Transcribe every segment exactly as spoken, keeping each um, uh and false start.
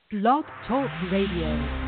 Blog Talk Radio.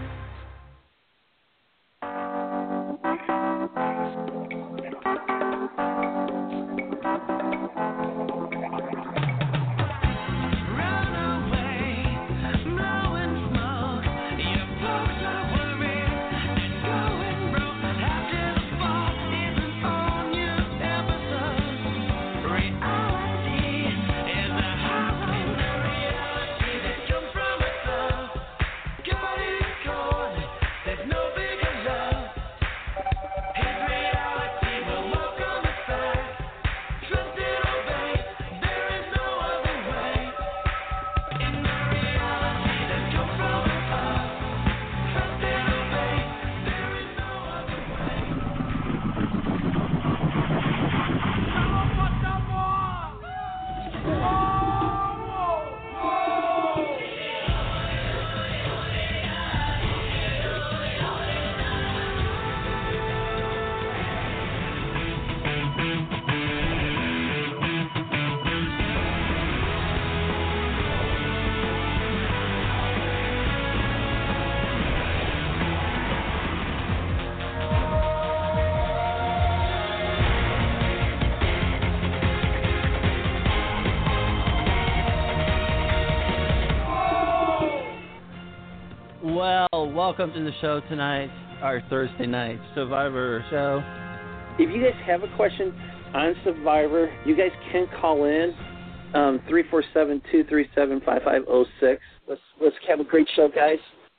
Welcome to the show tonight, our Thursday night Survivor show. If you guys have a question on Survivor, you guys can call in um, three four seven, two three seven, five five zero six. Let's let's have a great show, guys.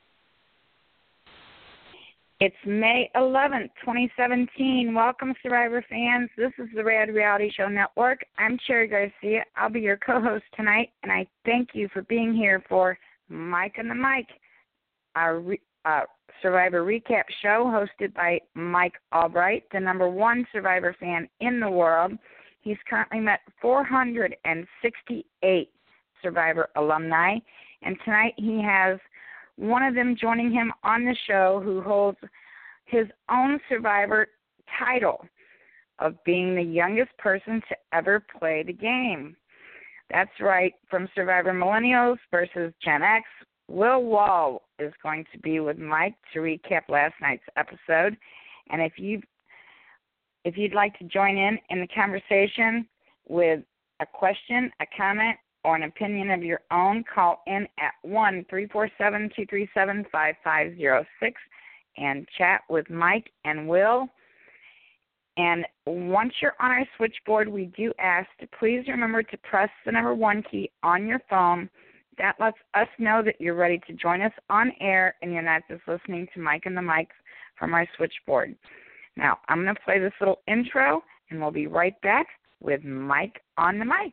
It's May eleventh, twenty seventeen. Welcome, Survivor fans. This is the Rad Reality Show Network. I'm Cherry Garcia. I'll be your co-host tonight, and I thank you for being here for Mike and the Mike, our re- uh, Survivor recap show hosted by Mike Albright, the number one Survivor fan in the world. He's currently met four hundred sixty-eight Survivor alumni, and tonight he has one of them joining him on the show who holds his own Survivor title of being the youngest person to ever play the game. That's right, from Survivor Millennials versus Gen X, Will Wall is going to be with Mike to recap last night's episode. And if you if you'd like to join in in the conversation with a question, a comment, or an opinion of your own, call in at one three four seven, two three seven, five five zero six and chat with Mike and Will. And once you're on our switchboard, we do ask to please remember to press the number one key on your phone. That lets us know that you're ready to join us on air and you're not just listening to Mike and the Mics from our switchboard. Now, I'm going to play this little intro, and we'll be right back with Mike on the Mic.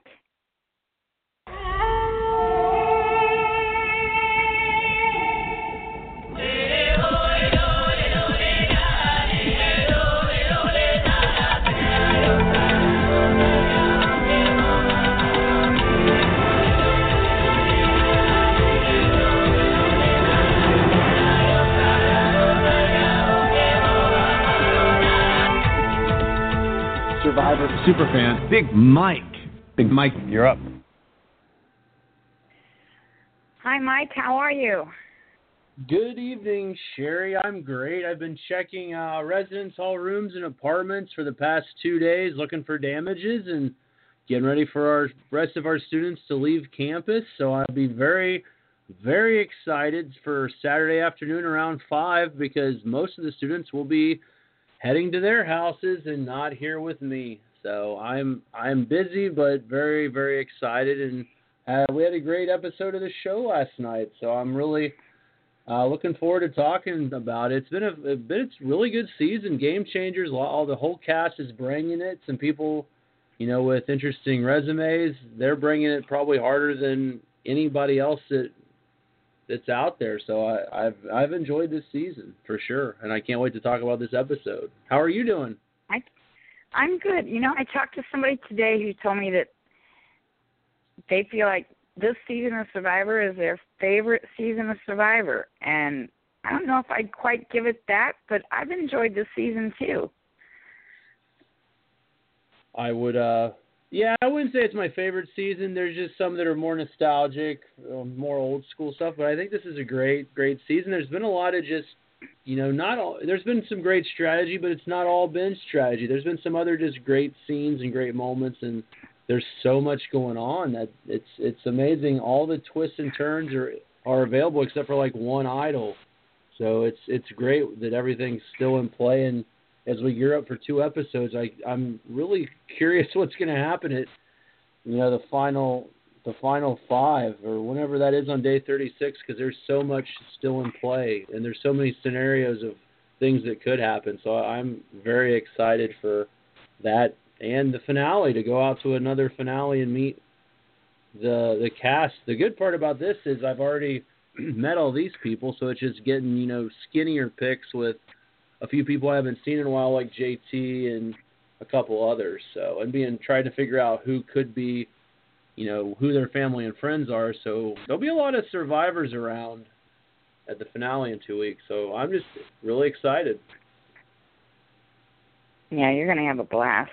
Survivor superfan, Big Mike. Big Mike, you're up. Hi, Mike. How are you? Good evening, Sherry. I'm great. I've been checking uh, residence hall rooms and apartments for the past two days, looking for damages and getting ready for our rest of our students to leave campus. So I'll be very, very excited for Saturday afternoon around five because most of the students will be heading to their houses and not here with me. So I'm I'm busy but very, very excited. And uh, we had a great episode of the show last night. So I'm really uh, looking forward to talking about it. It's been a, a been it's really good season. Game changers. All the whole cast is bringing it. Some people, you know, with interesting resumes, they're bringing it probably harder than anybody else that that's out there. So I, I've I've enjoyed this season for sure, and I can't wait to talk about this episode. How are you doing? I, I'm good. You know, I talked to somebody today who told me that they feel like this season of Survivor is their favorite season of Survivor, and I don't know if I'd quite give it that, but I've enjoyed this season too. I would, uh, Yeah, I wouldn't say it's my favorite season. There's just some that are more nostalgic, um, more old school stuff. But I think this is a great, great season. There's been a lot of just, you know, not all. There's been some great strategy, but it's not all been strategy. There's been some other just great scenes and great moments, and there's so much going on that it's it's amazing. All the twists and turns are are available except for like one idol. So it's it's great that everything's still in play. And as we gear up for two episodes, I, I'm really curious what's going to happen at, you know, the final the final five or whenever that is on day thirty-six, because there's so much still in play and there's so many scenarios of things that could happen. So I'm very excited for that and the finale, to go out to another finale and meet the the cast. The good part about this is I've already met all these people, so it's just getting, you know, skinnier pics with a few people I haven't seen in a while, like J T and a couple others. So, and being trying to figure out who could be, you know, who their family and friends are. So there'll be a lot of survivors around at the finale in two weeks. So I'm just really excited. Yeah, you're going to have a blast.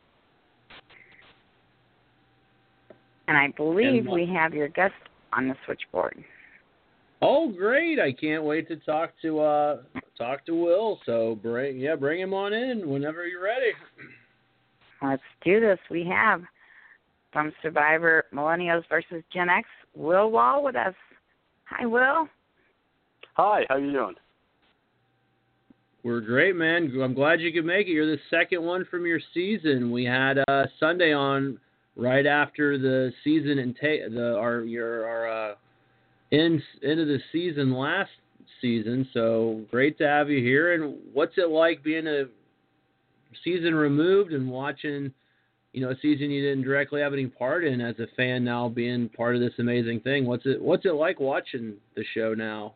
And I believe and, uh, we have your guest on the switchboard. Oh, great! I can't wait to talk to uh, talk to Will. So bring yeah, bring him on in whenever you're ready. Let's do this. We have from Survivor Millennials versus Gen X, Will Wall with us. Hi, Will. Hi. How you doing? We're great, man. I'm glad you could make it. You're the second one from your season. We had uh, Sunday on right after the season and ta- the our your our. Uh, In into the season last season, so great to have you here. And what's it like being a season removed and watching, you know, a season you didn't directly have any part in as a fan now being part of this amazing thing? What's it What's it like watching the show now?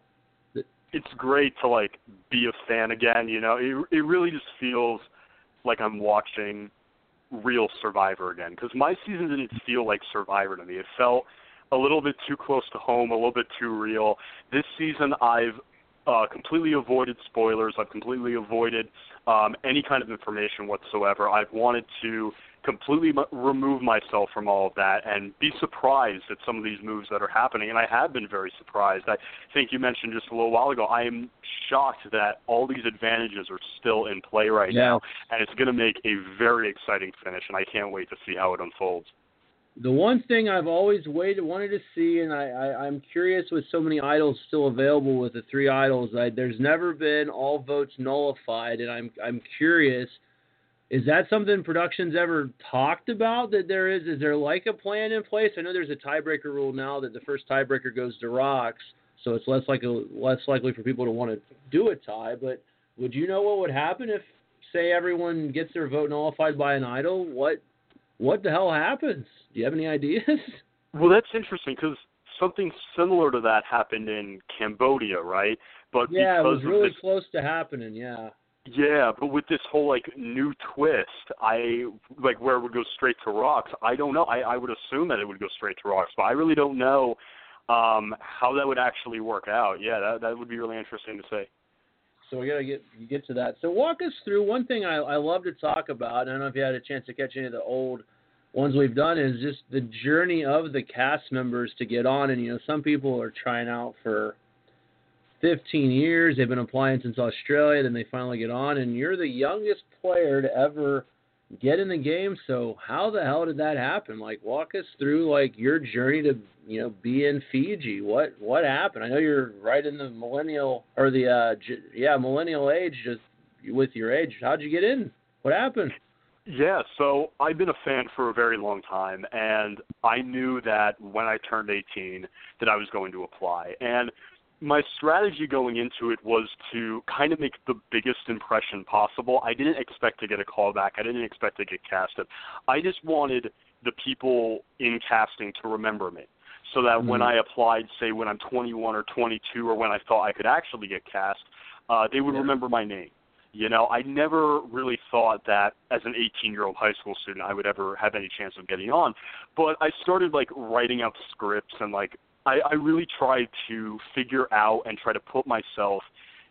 It's great to like be a fan again. You know, it it really just feels like I'm watching real Survivor again, because my season didn't feel like Survivor to me. It felt a little bit too close to home, a little bit too real. This season, I've uh, completely avoided spoilers. I've completely avoided um, any kind of information whatsoever. I've wanted to completely m- remove myself from all of that and be surprised at some of these moves that are happening, and I have been very surprised. I think you mentioned just a little while ago, I am shocked that all these advantages are still in play right yeah. now, and it's going to make a very exciting finish, and I can't wait to see how it unfolds. The one thing I've always waited, wanted to see, and I, I, I'm curious with so many idols still available with the three idols, I, there's never been all votes nullified, and I'm I'm curious, is that something production's ever talked about that there is? Is there like a plan in place? I know there's a tiebreaker rule now that the first tiebreaker goes to Rocks, so it's less like a, less likely for people to want to do a tie, but would you know what would happen if, say, everyone gets their vote nullified by an idol? What What the hell happens? Do you have any ideas? Well, that's interesting because something similar to that happened in Cambodia, right? But yeah, it was because really this, close to happening, yeah. Yeah, but with this whole, like, new twist, I, like, where it would go straight to Rocks, I don't know. I, I would assume that it would go straight to Rocks, but I really don't know um, how that would actually work out. Yeah, that that would be really interesting to say. So we got to get get to that. So walk us through one thing I, I love to talk about. I don't know if you had a chance to catch any of the old ones we've done, is just the journey of the cast members to get on. And, you know, some people are trying out for fifteen years. They've been applying since Australia. Then they finally get on. And you're the youngest player to ever get in the game. So how the hell did that happen? Like, walk us through, like, your journey to, you know, be in Fiji. What what happened? I know you're right in the millennial, or the, uh, yeah, millennial age, just with your age. How'd you get in? What happened? Yeah, so I've been a fan for a very long time, and I knew that when I turned eighteen that I was going to apply. And my strategy going into it was to kind of make the biggest impression possible. I didn't expect to get a call back. I didn't expect to get casted. I just wanted the people in casting to remember me, so that mm-hmm. when I applied, say when I'm twenty-one or twenty-two, or when I thought I could actually get cast, uh, they would yeah. remember my name. You know, I never really thought that as an eighteen-year-old high school student I would ever have any chance of getting on. But I started, like, writing out scripts, and, like, I, I really tried to figure out and try to put myself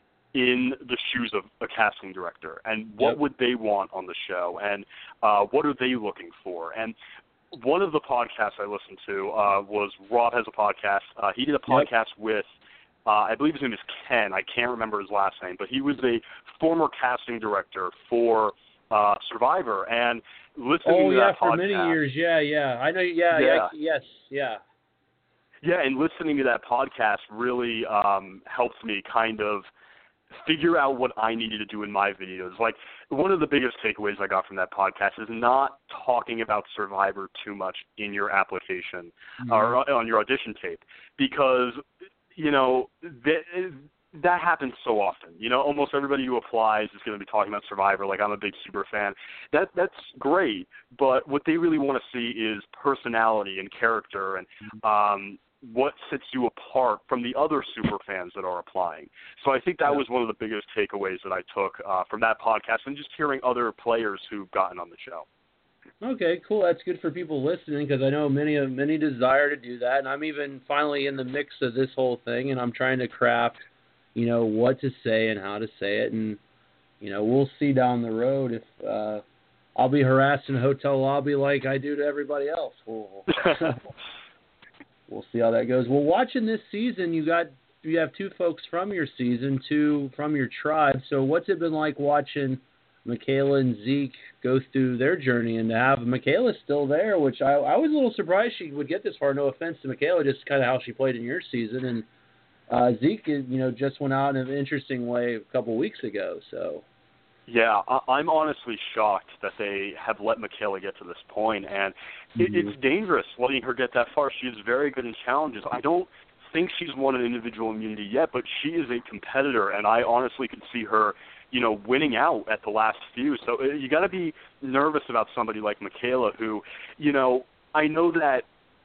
in the shoes of a casting director, and what yep. would they want on the show, and uh, what are they looking for. And one of the podcasts I listened to uh, was Rob has a podcast. Uh, he did a podcast yep. with, uh, I believe his name is Ken. I can't remember his last name, but he was a former casting director for uh, Survivor. And listening oh, to yeah, that for podcast, many years. Yeah, yeah. I know. Yeah, yeah. yeah. Yes, yeah. Yeah, and listening to that podcast really um, helped me kind of figure out what I needed to do in my videos. Like, one of the biggest takeaways I got from that podcast is not talking about Survivor too much in your application mm-hmm. or on your audition tape, because, you know, that, that happens so often. You know, almost everybody who applies is going to be talking about Survivor, like I'm a big super fan. That That's great, but what they really want to see is personality and character and um what sets you apart from the other super fans that are applying. So I think that was one of the biggest takeaways that I took uh, from that podcast, and just hearing other players who've gotten on the show. Okay, cool. That's good for people listening, because I know many many desire to do that, and I'm even finally in the mix of this whole thing, and I'm trying to craft, you know, what to say and how to say it, and, you know, we'll see down the road if uh, I'll be harassed in a hotel lobby like I do to everybody else. We'll, We'll see how that goes. Well, watching this season, you got you have two folks from your season, two from your tribe. So what's it been like watching Michaela and Zeke go through their journey, and to have Michaela still there, which I, I was a little surprised she would get this far. No offense to Michaela, just kind of how she played in your season. And uh, Zeke, you know, just went out in an interesting way a couple weeks ago. So. Yeah, I'm honestly shocked that they have let Michaela get to this point, and it, mm-hmm. it's dangerous letting her get that far. She is very good in challenges. I don't think she's won an individual immunity yet, but she is a competitor, and I honestly could see her, you know, winning out at the last few. So you got to be nervous about somebody like Michaela, who, you know, I know that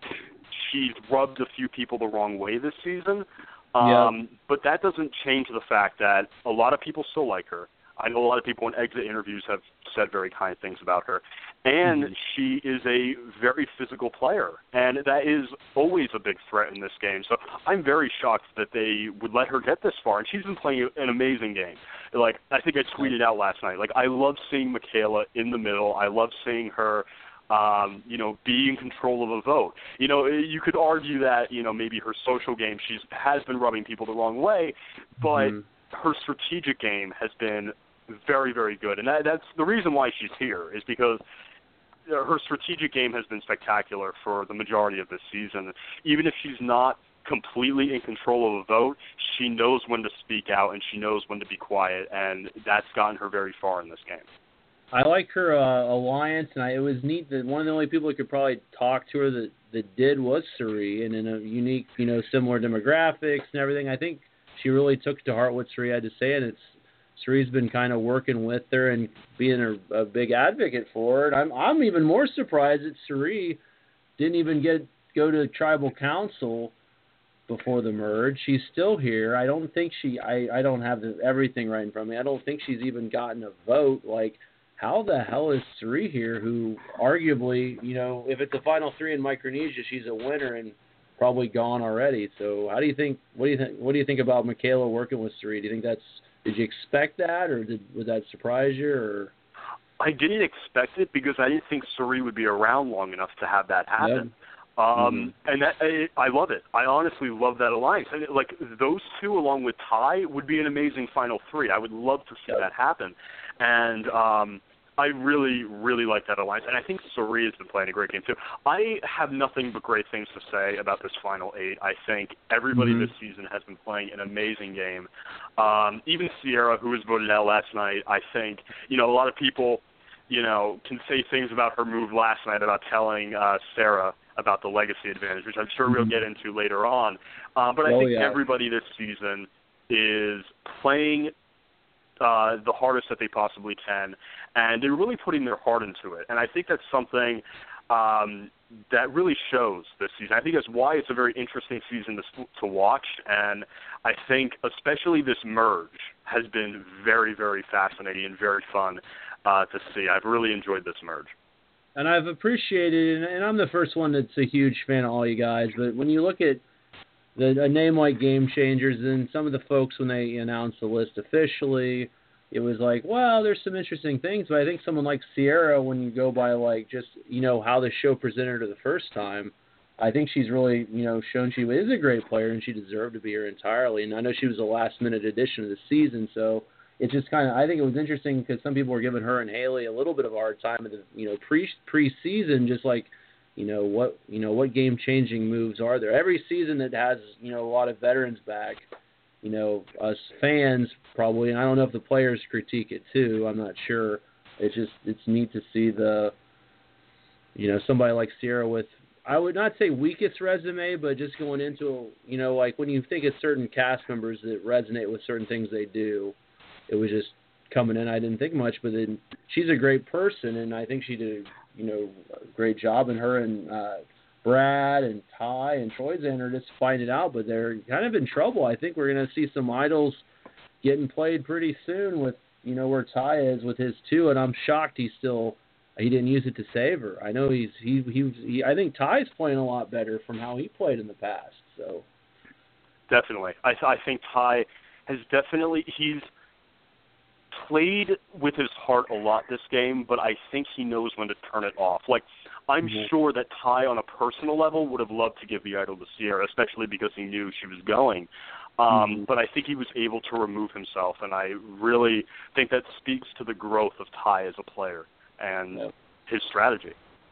she's rubbed a few people the wrong way this season, um, yeah. but that doesn't change the fact that a lot of people still like her. I know a lot of people in exit interviews have said very kind things about her. And mm-hmm. she is a very physical player, and that is always a big threat in this game. So I'm very shocked that they would let her get this far, and she's been playing an amazing game. Like, I think I tweeted out last night, like, I love seeing Michaela in the middle. I love seeing her, um, you know, be in control of a vote. You know, you could argue that, you know, maybe her social game, she has been rubbing people the wrong way, but mm-hmm. her strategic game has been very, very good. And that, that's the reason why she's here, is because her strategic game has been spectacular for the majority of this season. Even if she's not completely in control of a vote, she knows when to speak out and she knows when to be quiet, and that's gotten her very far in this game. I like her uh, alliance, and I, it was neat that one of the only people who could probably talk to her that, that did was Cirie, and in a unique, you know, similar demographics and everything. I think she really took to heart what Cirie had to say, and it's Cirie's been kind of working with her and being a, a big advocate for her. And I'm I'm even more surprised that Cirie didn't even get go to tribal council before the merge. She's still here. I don't think she. I, I don't have the, everything right in front of me. I don't think she's even gotten a vote. Like, how the hell is Cirie here? Who arguably, you know, if it's a final three in Micronesia, she's a winner and probably gone already. So how do you think? What do you think? What do you think about Michaela working with Cirie? Do you think that's Did you expect that, or did would that surprise you? Or I didn't expect it because I didn't think Cirie would be around long enough to have that happen. Yep. Um, mm-hmm. And that, I, I love it. I honestly love that alliance. And it, like those two, along with Ty, would be an amazing final three. I would love to see yep. that happen. And um, I really, really like that alliance. And I think Cirie has been playing a great game too. I have nothing but great things to say about this final eight. I think everybody mm-hmm. this season has been playing an amazing game. Um, even Sierra, who was voted out last night, I think, you know, a lot of people, you know, can say things about her move last night about telling uh, Sarah about the legacy advantage, which I'm sure mm-hmm. we'll get into later on. Uh, but I oh, think yeah. everybody this season is playing uh, the hardest that they possibly can, and they're really putting their heart into it. And I think that's something um, that really shows this season. I think that's why it's a very interesting season to, to watch, and I think especially this merge has been very, very fascinating and very fun uh, to see. I've really enjoyed this merge. And I've appreciated, and I'm the first one that's a huge fan of all you guys, but when you look at the, a name like Game Changers and some of the folks when they announce the list officially, it was like, well, there's some interesting things, but I think someone like Sierra, when you go by like just, you know, how the show presented her the first time, I think she's really, you know, shown she is a great player and she deserved to be here entirely. And I know she was a last minute addition of the season, so it's just kind of, I think it was interesting because some people were giving her and Haley a little bit of a hard time at the, you know, pre pre-season, just like, you know, what, you know, what game changing moves are there? Every season that has, you know, a lot of veterans back, you know, us fans probably, and I don't know if the players critique it too, I'm not sure. It's just, it's neat to see the, you know, somebody like Sierra with, I would not say weakest resume, but just going into, you know, like when you think of certain cast members that resonate with certain things they do, it was just coming in. I didn't think much, but then she's a great person, and I think she did, you know, a great job. And her and uh, Brad and Ty and Troyzan just find it out, but they're kind of in trouble. I think we're going to see some idols getting played pretty soon with, you know, where Ty is with his two, and I'm shocked he's still he didn't use it to save her. I know he's he he, he I think Ty's playing a lot better from how he played in the past. So definitely, I I think Ty has definitely he's played with his heart a lot this game, but I think he knows when to turn it off. Like, I'm mm-hmm. sure that Ty, on a personal level, would have loved to give the idol to Sierra, especially because he knew she was going. Um, mm-hmm. But I think he was able to remove himself, and I really think that speaks to the growth of Ty as a player and yep. his strategy.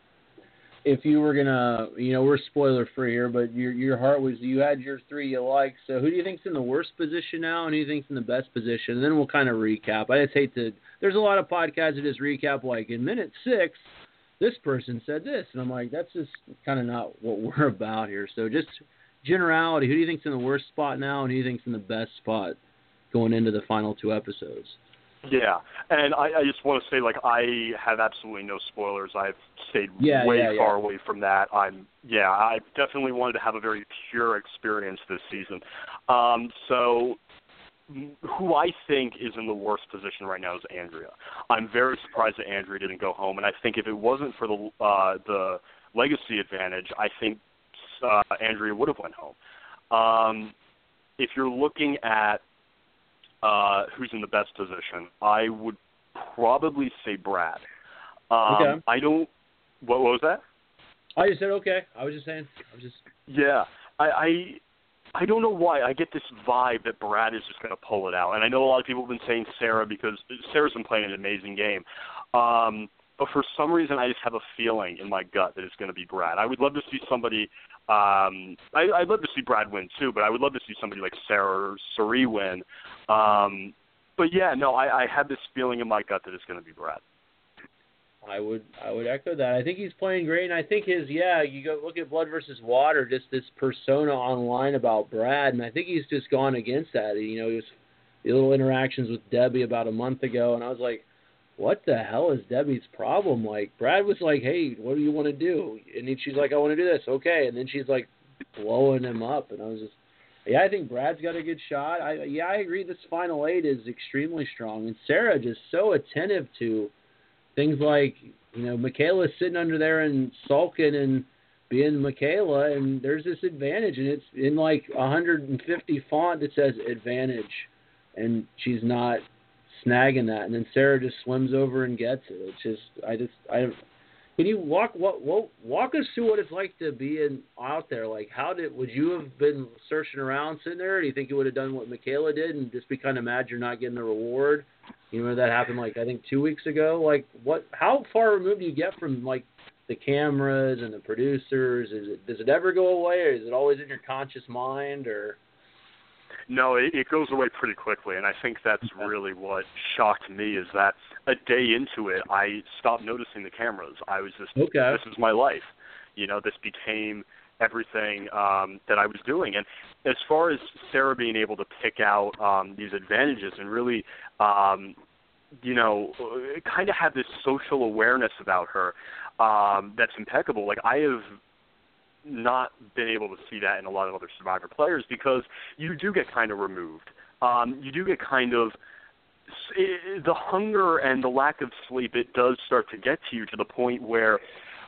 If you were gonna, you know, we're spoiler free here, but your your heart was you had your three you like. So who do you think's in the worst position now, and who do you think's in the best position? And then we'll kind of recap. I just hate to. There's a lot of podcasts that just recap like in minute six, this person said this, and I'm like, that's just kind of not what we're about here. So just generality. Who do you think's in the worst spot now, and who do you think's in the best spot going into the final two episodes? Yeah, and I, I just want to say, like, I have absolutely no spoilers. I've stayed yeah, way yeah, far yeah. away from that. I'm, yeah, I definitely wanted to have a very pure experience this season. Um, so who I think is in the worst position right now is Andrea. I'm very surprised that Andrea didn't go home, and I think if it wasn't for the uh, the legacy advantage, I think uh, Andrea would have went home. Um, if you're looking at Uh, who's in the best position, I would probably say Brad. Um, okay. I don't. What, what was that? I just said okay. I was just saying. I was just. Yeah, I, I, I don't know why I get this vibe that Brad is just going to pull it out, and I know a lot of people have been saying Sarah because Sarah's been playing an amazing game. Um, but for some reason, I just have a feeling in my gut that it's going to be Brad. I would love to see somebody. Um, I, I'd love to see Brad win too, but I would love to see somebody like Sarah or Sari win. Um, but yeah, no, I, I have this feeling in my gut that it's going to be Brad. I would, I would echo that. I think he's playing great, and I think his, yeah, you go look at Blood versus Water, just this persona online about Brad, and I think he's just gone against that. You know, he was the little interactions with Debbie about a month ago, and I was like, what the hell is Debbie's problem? Like, Brad was like, hey, what do you want to do? And then she's like, I want to do this. Okay. And then she's like blowing him up. And I was just, yeah, I think Brad's got a good shot. I, yeah, I agree. This final eight is extremely strong. And Sarah just so attentive to things like, you know, Michaela's sitting under there and sulking and being Michaela. And there's this advantage. And it's in like one hundred fifty font that says advantage. And she's not snagging that, and then Sarah just swims over and gets it. It's just, I just, I. Can you walk what, what walk us through what it's like to be in out there? Like, how did would you have been searching around sitting there? Or do you think you would have done what Michaela did and just be kind of mad you're not getting the reward? You know, that happened like I think two weeks ago. Like, what? How far removed do you get from like the cameras and the producers? Is it does it ever go away, or is it always in your conscious mind, or? No, it, it goes away pretty quickly, and I think that's okay. really what shocked me is that a day into it, I stopped noticing the cameras. I was just, okay. this is my life. You know, this became everything um, that I was doing. And as far as Sarah being able to pick out um, these advantages and really, um, you know, kind of have this social awareness about her um, that's impeccable. Like, I have not been able to see that in a lot of other Survivor players because you do get kind of removed. Um, you do get kind of it, the hunger and the lack of sleep. It does start to get to you to the point where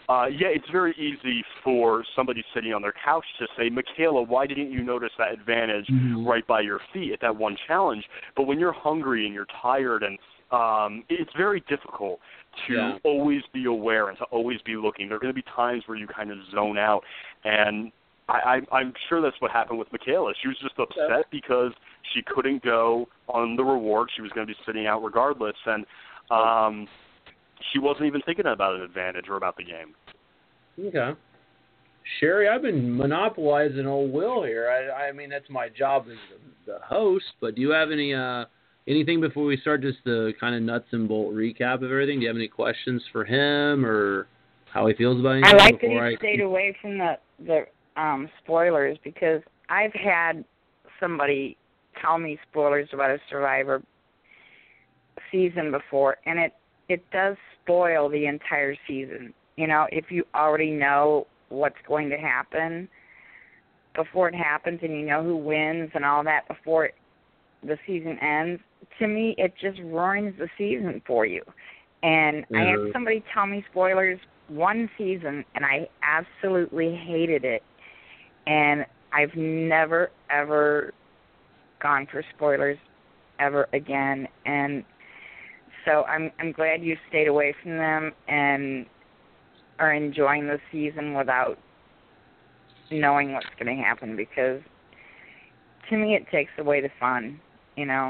uh, yeah, it's very easy for somebody sitting on their couch to say, Michaela, why didn't you notice that advantage mm-hmm. right by your feet at that one challenge? But when you're hungry and you're tired, and um, it's very difficult to yeah. always be aware and to always be looking. There are going to be times where you kind of zone out, and I, I, I'm sure that's what happened with Michaela. She was just upset yeah. because she couldn't go on the reward. She was going to be sitting out regardless, and um, she wasn't even thinking about an advantage or about the game. Okay. Sherry, I've been monopolizing old Will here. I, I mean, that's my job as the, the host, but do you have any uh, anything before we start, just the kind of nuts and bolt recap of everything? Do you have any questions for him or how he feels about anything? I like that he I... stayed away from the, the um, spoilers, because I've had somebody tell me spoilers about a Survivor season before, and it, it does spoil the entire season. You know, if you already know what's going to happen before it happens and you know who wins and all that before it, the season ends, to me it just ruins the season for you. And mm-hmm. I had somebody tell me spoilers one season, and I absolutely hated it. And I've never, ever gone for spoilers ever again. And so I'm I'm glad you stayed away from them and are enjoying the season without knowing what's going to happen, because to me it takes away the fun, you know.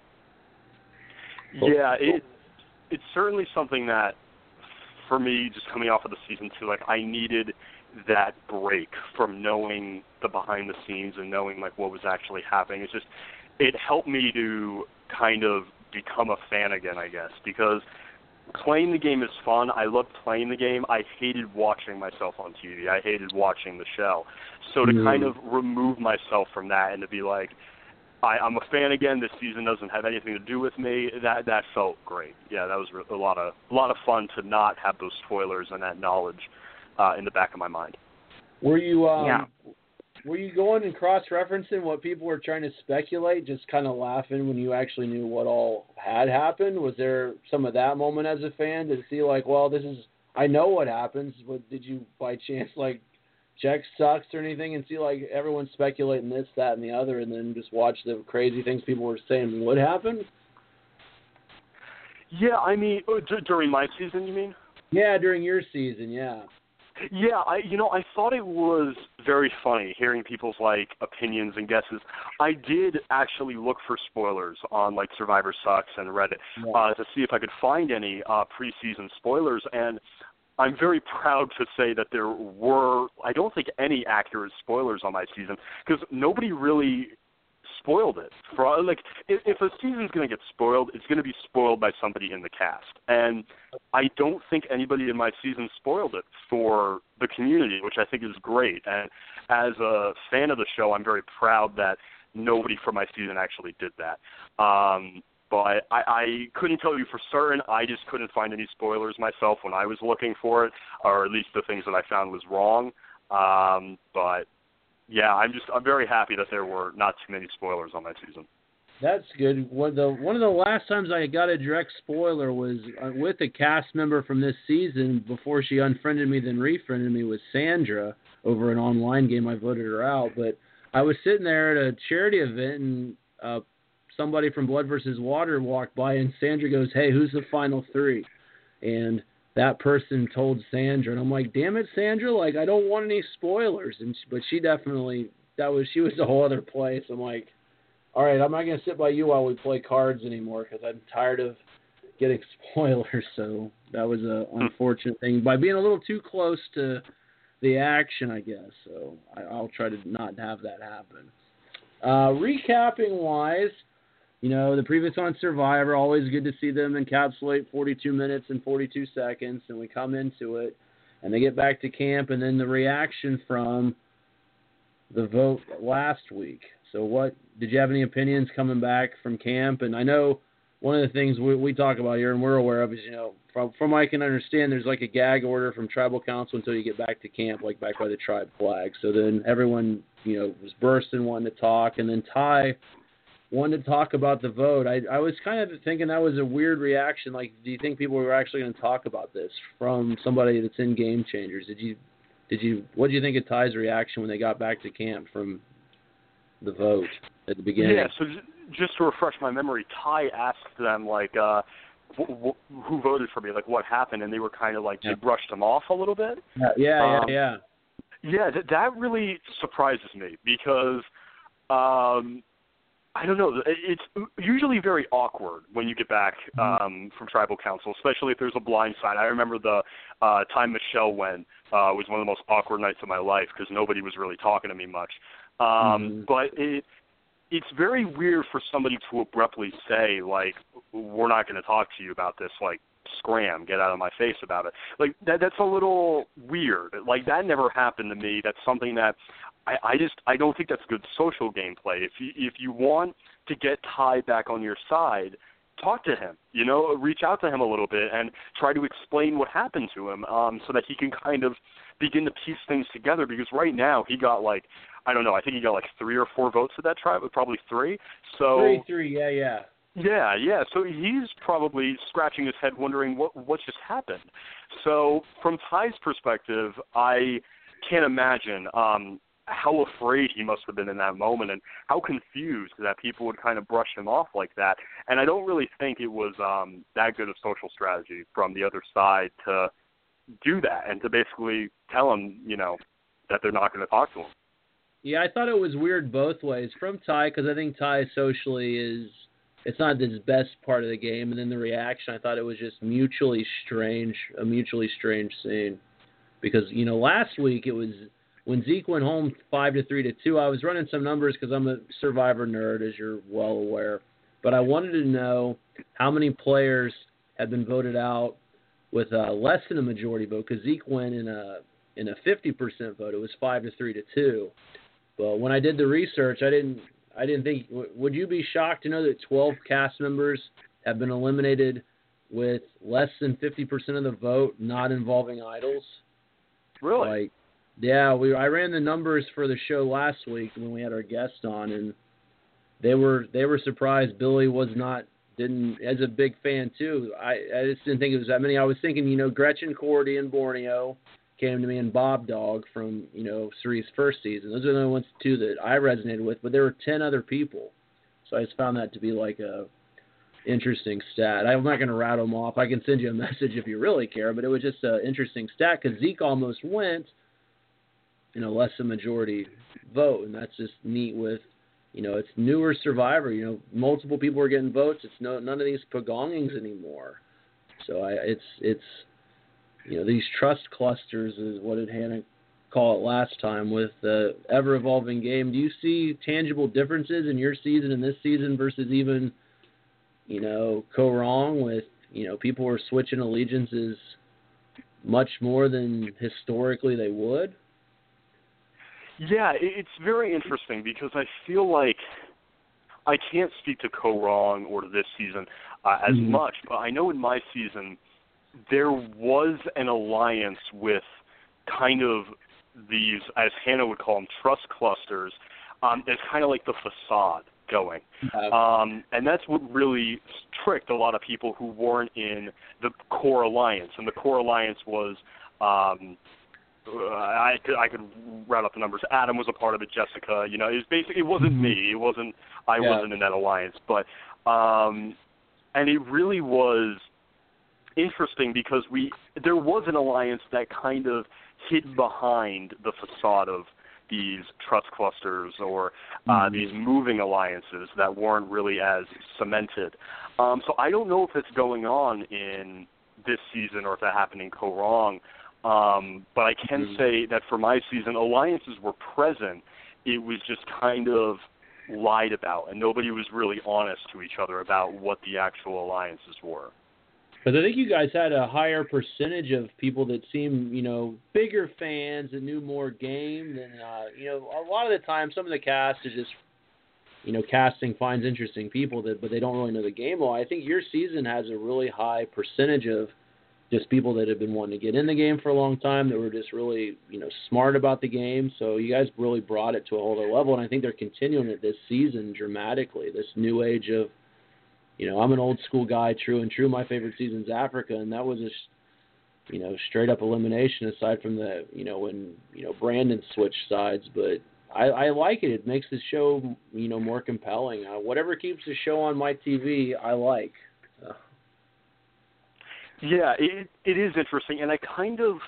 Yeah, it it's certainly something that, for me, just coming off of the season two, like I needed that break from knowing the behind the scenes and knowing like what was actually happening. It's just, it helped me to kind of become a fan again, I guess, because playing the game is fun. I loved playing the game. I hated watching myself on T V. I hated watching the show. So to mm. kind of remove myself from that and to be like, I, I'm a fan again. This season doesn't have anything to do with me. That that felt great. Yeah, that was a lot of a lot of fun to not have those spoilers and that knowledge uh, in the back of my mind. Were you um, yeah. were you going and cross-referencing what people were trying to speculate, just kind of laughing when you actually knew what all had happened? Was there some of that moment as a fan to see like, well, this is, I know what happens, but did you by chance like check sucks or anything and see like everyone speculating this, that, and the other, and then just watch the crazy things people were saying would happen? Yeah, I mean, d- during my season, you mean? Yeah, during your season, yeah. Yeah, I you know I thought it was very funny hearing people's like opinions and guesses. I did actually look for spoilers on like Survivor Sucks and Reddit yeah. uh, to see if I could find any uh, preseason spoilers, and I'm very proud to say that there were, I don't think, any accurate spoilers on my season, because nobody really spoiled it. For like, if, if a season's going to get spoiled, it's going to be spoiled by somebody in the cast. And I don't think anybody in my season spoiled it for the community, which I think is great. And as a fan of the show, I'm very proud that nobody from my season actually did that. Um, but I, I couldn't tell you for certain. I just couldn't find any spoilers myself when I was looking for it, or at least the things that I found was wrong. Um, but yeah, I'm just I'm very happy that there were not too many spoilers on my season. That's good. One of the one of the last times I got a direct spoiler was with a cast member from this season before she unfriended me, then refriended me, was Sandra over an online game. I voted her out, but I was sitting there at a charity event and uh, somebody from Blood versus Water walked by, and Sandra goes, "Hey, who's the final three?" And that person told Sandra, and I'm like, "Damn it, Sandra! Like, I don't want any spoilers." And she, but she definitely that was she was a whole other place. I'm like, all right, I'm not gonna sit by you while we play cards anymore because I'm tired of getting spoilers. So that was a unfortunate thing by being a little too close to the action, I guess. So I, I'll try to not have that happen. Uh, recapping wise. You know, the previous on Survivor, always good to see them encapsulate forty-two minutes and forty-two seconds, and we come into it, and they get back to camp, and then the reaction from the vote last week. So what, did you have any opinions coming back from camp? And I know one of the things we, we talk about here and we're aware of is, you know, from, from what I can understand, there's like a gag order from tribal council until you get back to camp, like back by the tribe flag. So then everyone, you know, was bursting, wanting to talk, and then Ty wanted to talk about the vote. I I was kind of thinking that was a weird reaction. Like, do you think people were actually going to talk about this from somebody that's in Game Changers? Did you did you what do you think of Ty's reaction when they got back to camp from the vote at the beginning? Yeah. So j- just to refresh my memory, Ty asked them like, uh, w- w- who voted for me? Like, what happened? And they were kind of like Yeah. they brushed him off a little bit. Yeah, yeah, Um, yeah. Yeah, th- that really surprises me because. Um, I don't know. It's usually very awkward when you get back um, from tribal council, especially if there's a blind side. I remember the uh, time Michelle went uh, was one of the most awkward nights of my life because nobody was really talking to me much. Um, mm-hmm. But it it's very weird for somebody to abruptly say, like, we're not going to talk to you about this, like, scram, get out of my face about it. Like, that that's a little weird. Like, that never happened to me. That's something that I, I just I don't think that's good social gameplay. If you if you want to get Ty back on your side, talk to him. You know, reach out to him a little bit and try to explain what happened to him, um, so that he can kind of begin to piece things together. Because right now he got like I don't know, I think he got like three or four votes at that tribe, probably three. So three, three, yeah, yeah. Yeah, yeah. So he's probably scratching his head wondering what what just happened. So from Ty's perspective, I can't imagine um, how afraid he must have been in that moment and how confused that people would kind of brush him off like that. And I don't really think it was um, that good of social strategy from the other side to do that and to basically tell him, you know, that they're not going to talk to him. Yeah, I thought it was weird both ways. From Ty, because I think Ty socially is, it's not his best part of the game. And then the reaction, I thought it was just mutually strange, a mutually strange scene. Because, you know, last week it was, when Zeke went home five to three to two, I was running some numbers because I'm a Survivor nerd, as you're well aware. But I wanted to know how many players had been voted out with uh, less than a majority vote, because Zeke went in a in a fifty percent vote. It was five to three to two. But when I did the research, I didn't I didn't think. Would you be shocked to know that twelve cast members have been eliminated with less than fifty percent of the vote, not involving idols? Really? Like, yeah, we I ran the numbers for the show last week when we had our guest on, and they were they were surprised. Billy was not didn't as a big fan too. I, I just didn't think it was that many. I was thinking, you know, Gretchen Cordy and Borneo came to me, and Bob Dog from, you know, Cerise first season. Those are the only ones two that I resonated with, but there were ten other people. So I just found that to be like a interesting stat. I'm not going to rattle them off. I can send you a message if you really care, but it was just an interesting stat because Zeke almost went, you know, less than majority vote, and that's just neat with, you know, it's newer Survivor. You know, multiple people are getting votes. It's no none of these pagongings anymore. So I, it's it's, you know, these trust clusters is what did Hannah call it last time with the ever evolving game. Do you see tangible differences in your season and this season versus even, you know, Ko Wrong with, you know, people were switching allegiances much more than historically they would? Yeah, it's very interesting because I feel like I can't speak to Ko Wrong or to this season uh, as mm-hmm. much, but I know in my season there was an alliance with kind of these, as Hannah would call them, trust clusters. Um, it's kind of like the facade going. Uh, um, and that's what really tricked a lot of people who weren't in the core alliance. And the core alliance was... Um, Uh, I could I could round up the numbers. Adam was a part of it. Jessica, you know, it was basically it wasn't mm-hmm. me. It wasn't I yeah. wasn't in that alliance, but um, and it really was interesting because we there was an alliance that kind of hid behind the facade of these trust clusters or uh, mm-hmm. these moving alliances that weren't really as cemented. Um, so I don't know if it's going on in this season or if that happened in Ko Wrong. Um, but I can mm-hmm. say that for my season, alliances were present. It was just kind of lied about, and nobody was really honest to each other about what the actual alliances were. But I think you guys had a higher percentage of people that seemed, you know, bigger fans and knew more game than, uh, you know, a lot of the time some of the cast is just, you know, casting finds interesting people, that, but they don't really know the game well. I think your season has a really high percentage of just people that have been wanting to get in the game for a long time, that were just really, you know, smart about the game. So you guys really brought it to a whole other level, and I think they're continuing it this season dramatically, this new age of, you know, I'm an old school guy, true and true. My favorite season's Africa, and that was a, you know, straight up elimination aside from the, you know, when, you know, Brandon switched sides. But I, I like it. It makes the show, you know, more compelling. Uh, whatever keeps the show on my T V, I like. So. Yeah, it it is interesting, and I kind of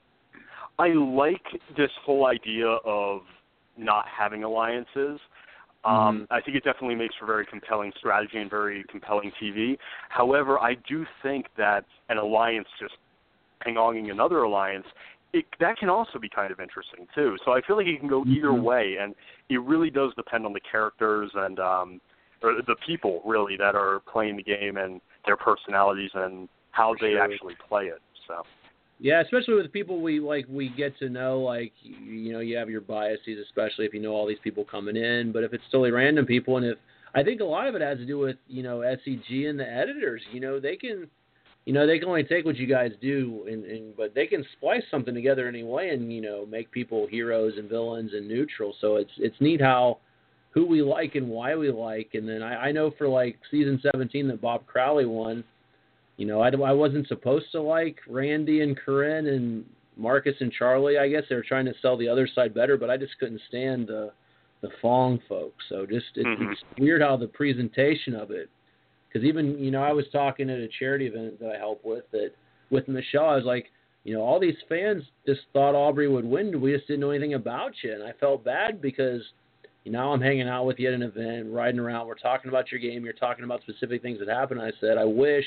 I like this whole idea of not having alliances. Um, mm-hmm. I think it definitely makes for very compelling strategy and very compelling T V. However, I do think that an alliance just ping-ponging another alliance, it, that can also be kind of interesting too. So I feel like it can go either mm-hmm. way, and it really does depend on the characters and um, or the people really that are playing the game and their personalities and how they sure. actually play it. So. Yeah, especially with people we like, we get to know. Like, you, you know, you have your biases, especially if you know all these people coming in. But if it's totally random people, and if I think a lot of it has to do with, you know, S E G and the editors. You know, they can, you know, they can only take what you guys do, and, and but they can splice something together anyway, and you know, make people heroes and villains and neutral. So it's it's neat how who we like and why we like. And then I, I know for like season seventeen that Bob Crowley won. You know, I, I wasn't supposed to like Randy and Corinne and Marcus and Charlie. I guess they were trying to sell the other side better, but I just couldn't stand the the Fong folks. So just it, mm-hmm. it's weird how the presentation of it, because even, you know, I was talking at a charity event that I help with, that with Michelle, I was like, you know, all these fans just thought Aubrey would win. We just didn't know anything about you. And I felt bad because, you know, I'm hanging out with you at an event, riding around. We're talking about your game. You're talking about specific things that happened. I said, I wish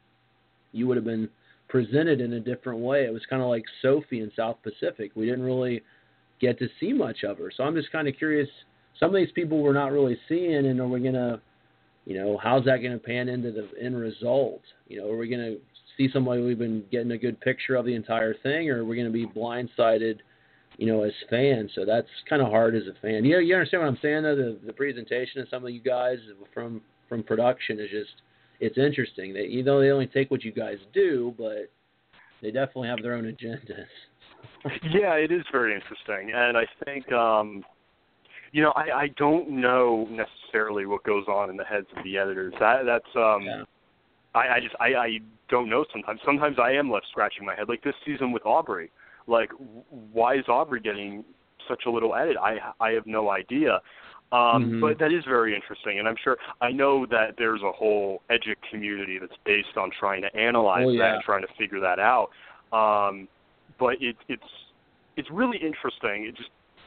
you would have been presented in a different way. It was kind of like Sophie in South Pacific. We didn't really get to see much of her. So I'm just kind of curious. Some of these people we're not really seeing, and are we going to, you know, how's that going to pan into the end result? You know, are we going to see somebody we've been getting a good picture of the entire thing, or are we going to be blindsided, you know, as fans? So that's kind of hard as a fan. You know, you understand what I'm saying, though? The, the presentation of some of you guys from, from production is just, it's interesting. That, you know, they only take what you guys do, but they definitely have their own agendas. Yeah, it is very interesting, and I think, um, you know, I, I don't know necessarily what goes on in the heads of the editors. That that's um, yeah. I, I just I, I don't know. Sometimes, sometimes I am left scratching my head. Like this season with Aubrey, like why is Aubrey getting such a little edit? I I have no idea. Um, mm-hmm. But that is very interesting, and I'm sure I know that there's a whole Edgic community that's based on trying to analyze oh, yeah. that and trying to figure that out. Um, but it, it's it's really interesting. It just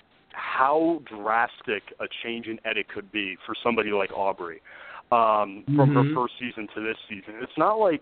how drastic a change in edit could be for somebody like Aubrey um, from mm-hmm. her first season to this season. It's not like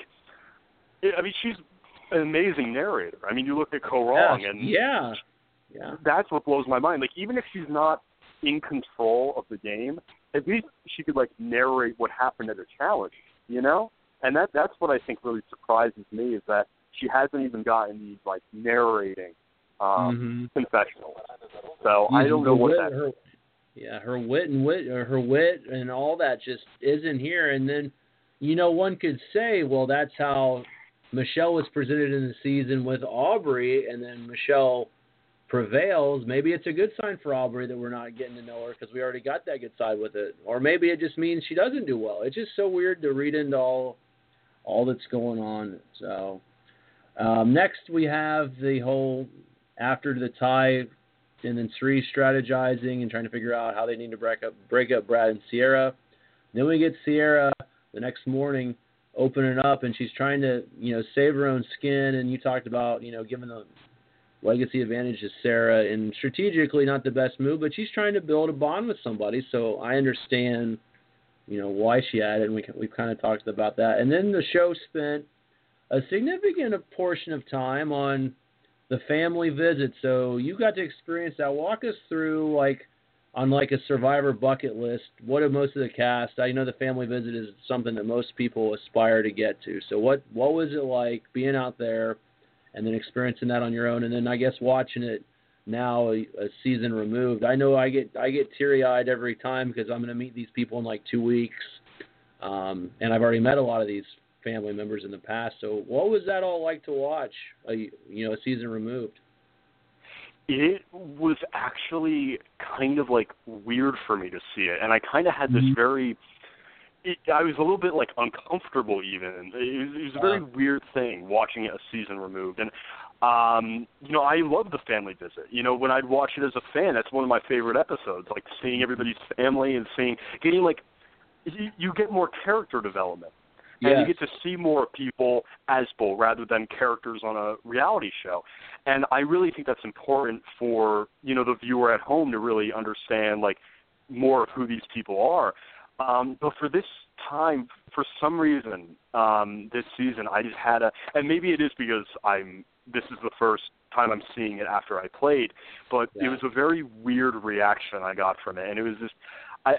I mean she's an amazing narrator. I mean you look at Ko Wrong yeah. and yeah, yeah, that's what blows my mind. Like even if she's not in control of the game, at least she could like narrate what happened at a challenge, you know? And that that's what I think really surprises me, is that she hasn't even gotten these like narrating um, mm-hmm. confessionals. So yeah, I don't know what wit, that her, yeah, her wit and wit or her wit and all that just isn't here. And then, you know, one could say, well, that's how Michelle was presented in the season with Aubrey, and then Michelle prevails. Maybe it's a good sign for Aubrey that we're not getting to know her because we already got that good side with it. Or maybe it just means she doesn't do well. It's just so weird to read into all all that's going on. So um, next we have the whole after the tie and then Sri strategizing and trying to figure out how they need to break up break up Brad and Sierra. Then we get Sierra the next morning opening up, and she's trying to, you know, save her own skin. And you talked about, you know, giving the legacy advantage to Sarah, and strategically not the best move, but she's trying to build a bond with somebody. So I understand, you know, why she had it, and we, we've kind of talked about that. And then the show spent a significant portion of time on the family visit. So you got to experience that. Walk us through, like, on like a Survivor bucket list, what do most of the cast, I know the family visit is something that most people aspire to get to. So what, what was it like being out there and then experiencing that on your own, and then I guess watching it now a, a season removed? I know I get I get teary-eyed every time because I'm going to meet these people in like two weeks, um, and I've already met a lot of these family members in the past. So what was that all like to watch? A, you know, a season removed. It was actually kind of like weird for me to see it, and I kind of had this Mm-hmm. very. It, I was a little bit like uncomfortable even. It was, it was a very Wow. weird thing watching it a season removed, and um, you know, I love the family visit. You know, when I'd watch it as a fan, that's one of my favorite episodes. Like seeing everybody's family and seeing, getting like, you, you get more character development. And Yes. you get to see more people as Bull rather than characters on a reality show. And I really think that's important for, you know, the viewer at home to really understand, like, more of who these people are. Um, but for this time, for some reason, um, this season, I just had a, and maybe it is because I'm, this is the first time I'm seeing it after I played, but Yeah. it was a very weird reaction I got from it. And it was just, I,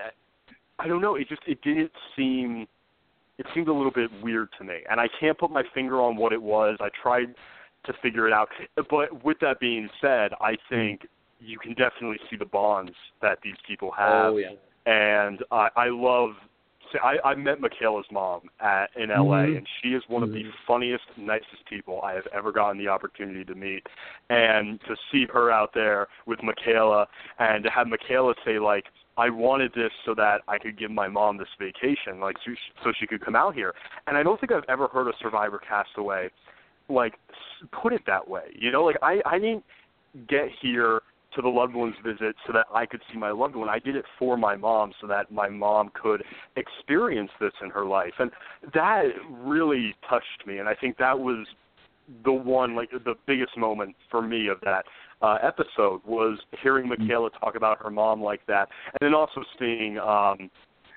I don't know, it just, it didn't seem, it seemed a little bit weird to me. And I can't put my finger on what it was. I tried to figure it out. But with that being said, I think you can definitely see the bonds that these people have. Oh, yeah. And uh, I love, I, I met Michaela's mom at, in L A, Mm-hmm. and she is one of the Mhm. funniest, nicest people I have ever gotten the opportunity to meet. And to see her out there with Michaela, and to have Michaela say, like, I wanted this so that I could give my mom this vacation, like, so she, so she could come out here. And I don't think I've ever heard a Survivor castaway, like, put it that way. You know, like, I, I didn't get here to the loved one's visit so that I could see my loved one. I did it for my mom so that my mom could experience this in her life. And that really touched me, and I think that was the one, like, the biggest moment for me of that uh, episode was hearing Michaela talk about her mom like that, and then also seeing um,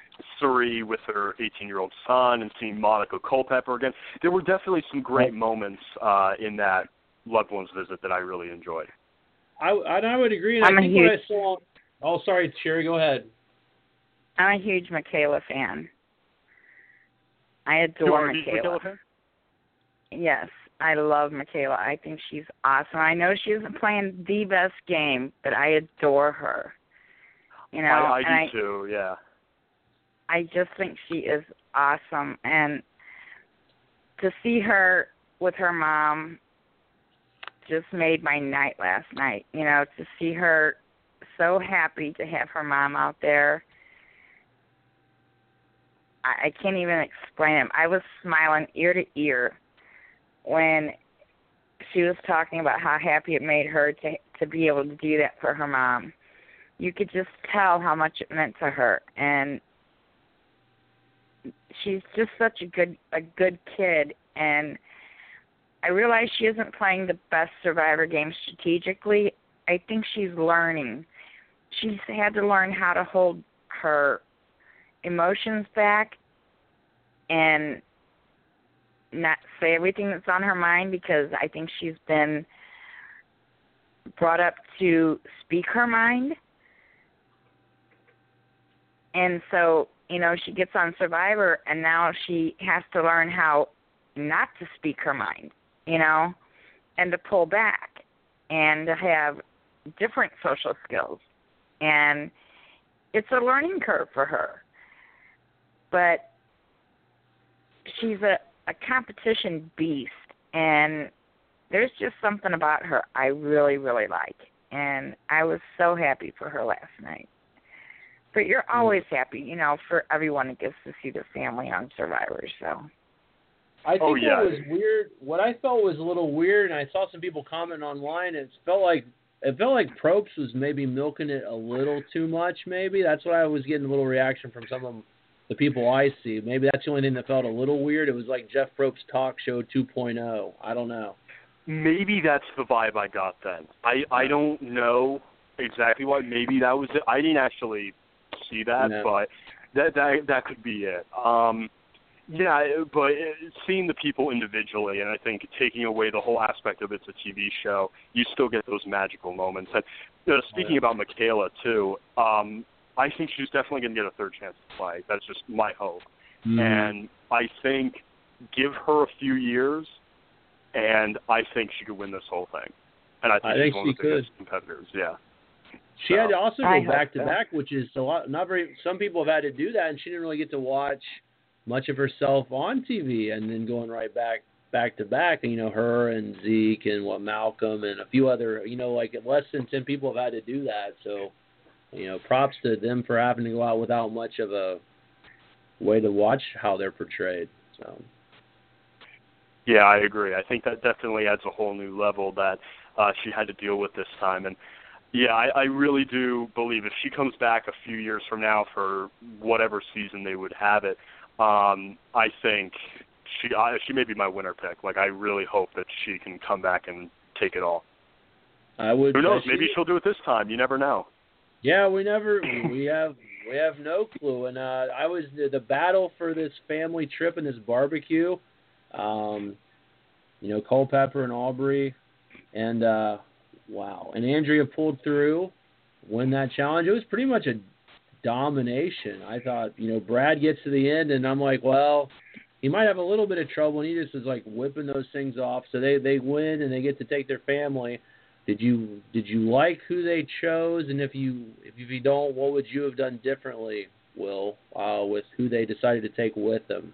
Suri with her eighteen-year-old son and seeing Monica Culpepper again. There were definitely some great moments uh, in that loved one's visit that I really enjoyed. I, and I would agree. And I'm I a think huge- what I saw. Oh, sorry, Sherry. Go ahead. I'm a huge Michaela fan. I You adore are a huge Michaela. Michaela fan? Yes, I love Michaela. I think she's awesome. I know she isn't playing the best game, but I adore her. You know, I, I do and I, too, yeah. I just think she is awesome. And to see her with her mom just made my night last night. You know, to see her so happy to have her mom out there. I, I can't even explain it. I was smiling ear to ear when she was talking about how happy it made her to to be able to do that for her mom. You could just tell how much it meant to her, and she's just such a good a good kid. And I realize she isn't playing the best Survivor game strategically. I think she's learning. She's had to learn how to hold her emotions back and not say everything that's on her mind, because I think she's been brought up to speak her mind. And so, you know, she gets on Survivor, and now she has to learn how not to speak her mind, you know, and to pull back and to have different social skills. And it's a learning curve for her. But she's a, a competition beast, and there's just something about her I really, really like. And I was so happy for her last night. But you're always happy, you know, for everyone that gets to see their family on Survivor. So I think Oh, yeah. what was weird, what I felt was a little weird, and I saw some people comment online. It felt like it felt like Probst was maybe milking it a little too much. Maybe that's what I was getting a little reaction from some of the people I see. Maybe that's the only thing that felt a little weird. It was like Jeff Probst talk show two point oh. I don't know. Maybe that's the vibe I got then. I, I don't know exactly why. Maybe that was it. I didn't actually see that, No. but that that that could be it. Um, yeah, but seeing the people individually, and I think taking away the whole aspect of it's a T V show, you still get those magical moments. And you know, speaking yeah. about Michaela too, um, I think she's definitely going to get a third chance to play. That's just my hope. Mm. And I think give her a few years, and I think she could win this whole thing. And I think I she's think one she of the biggest could. competitors. Yeah. She So, had to also I go hope back to so. back, which is a lot. Not very. Some people have had to do that, and she didn't really get to watch much of herself on T V, and then going right back back to back. You know, her and Zeke and what Malcolm and a few other, you know, like less than ten people have had to do that. So, you know, props to them for having to go out without much of a way to watch how they're portrayed. So. Yeah, I agree. I think that definitely adds a whole new level that uh, she had to deal with this time. And, yeah, I, I really do believe if she comes back a few years from now for whatever season they would have it, um, I think she I, she may be my winner pick. Like, I really hope that she can come back and take it all. I would. Who knows? Maybe she'll do it this time. You never know. Yeah, we never. we have we have no clue. And uh, I was the, the battle for this family trip and this barbecue. Um, you know, Culpepper and Aubrey, and uh, wow, and Andrea pulled through, win that challenge. It was pretty much a domination. I thought, you know, Brad gets to the end, and I'm like, well, he might have a little bit of trouble, and he just is like whipping those things off. So they, they win, and they get to take their family. Did you did you like who they chose? And if you if you don't, what would you have done differently, Will, uh, with who they decided to take with them?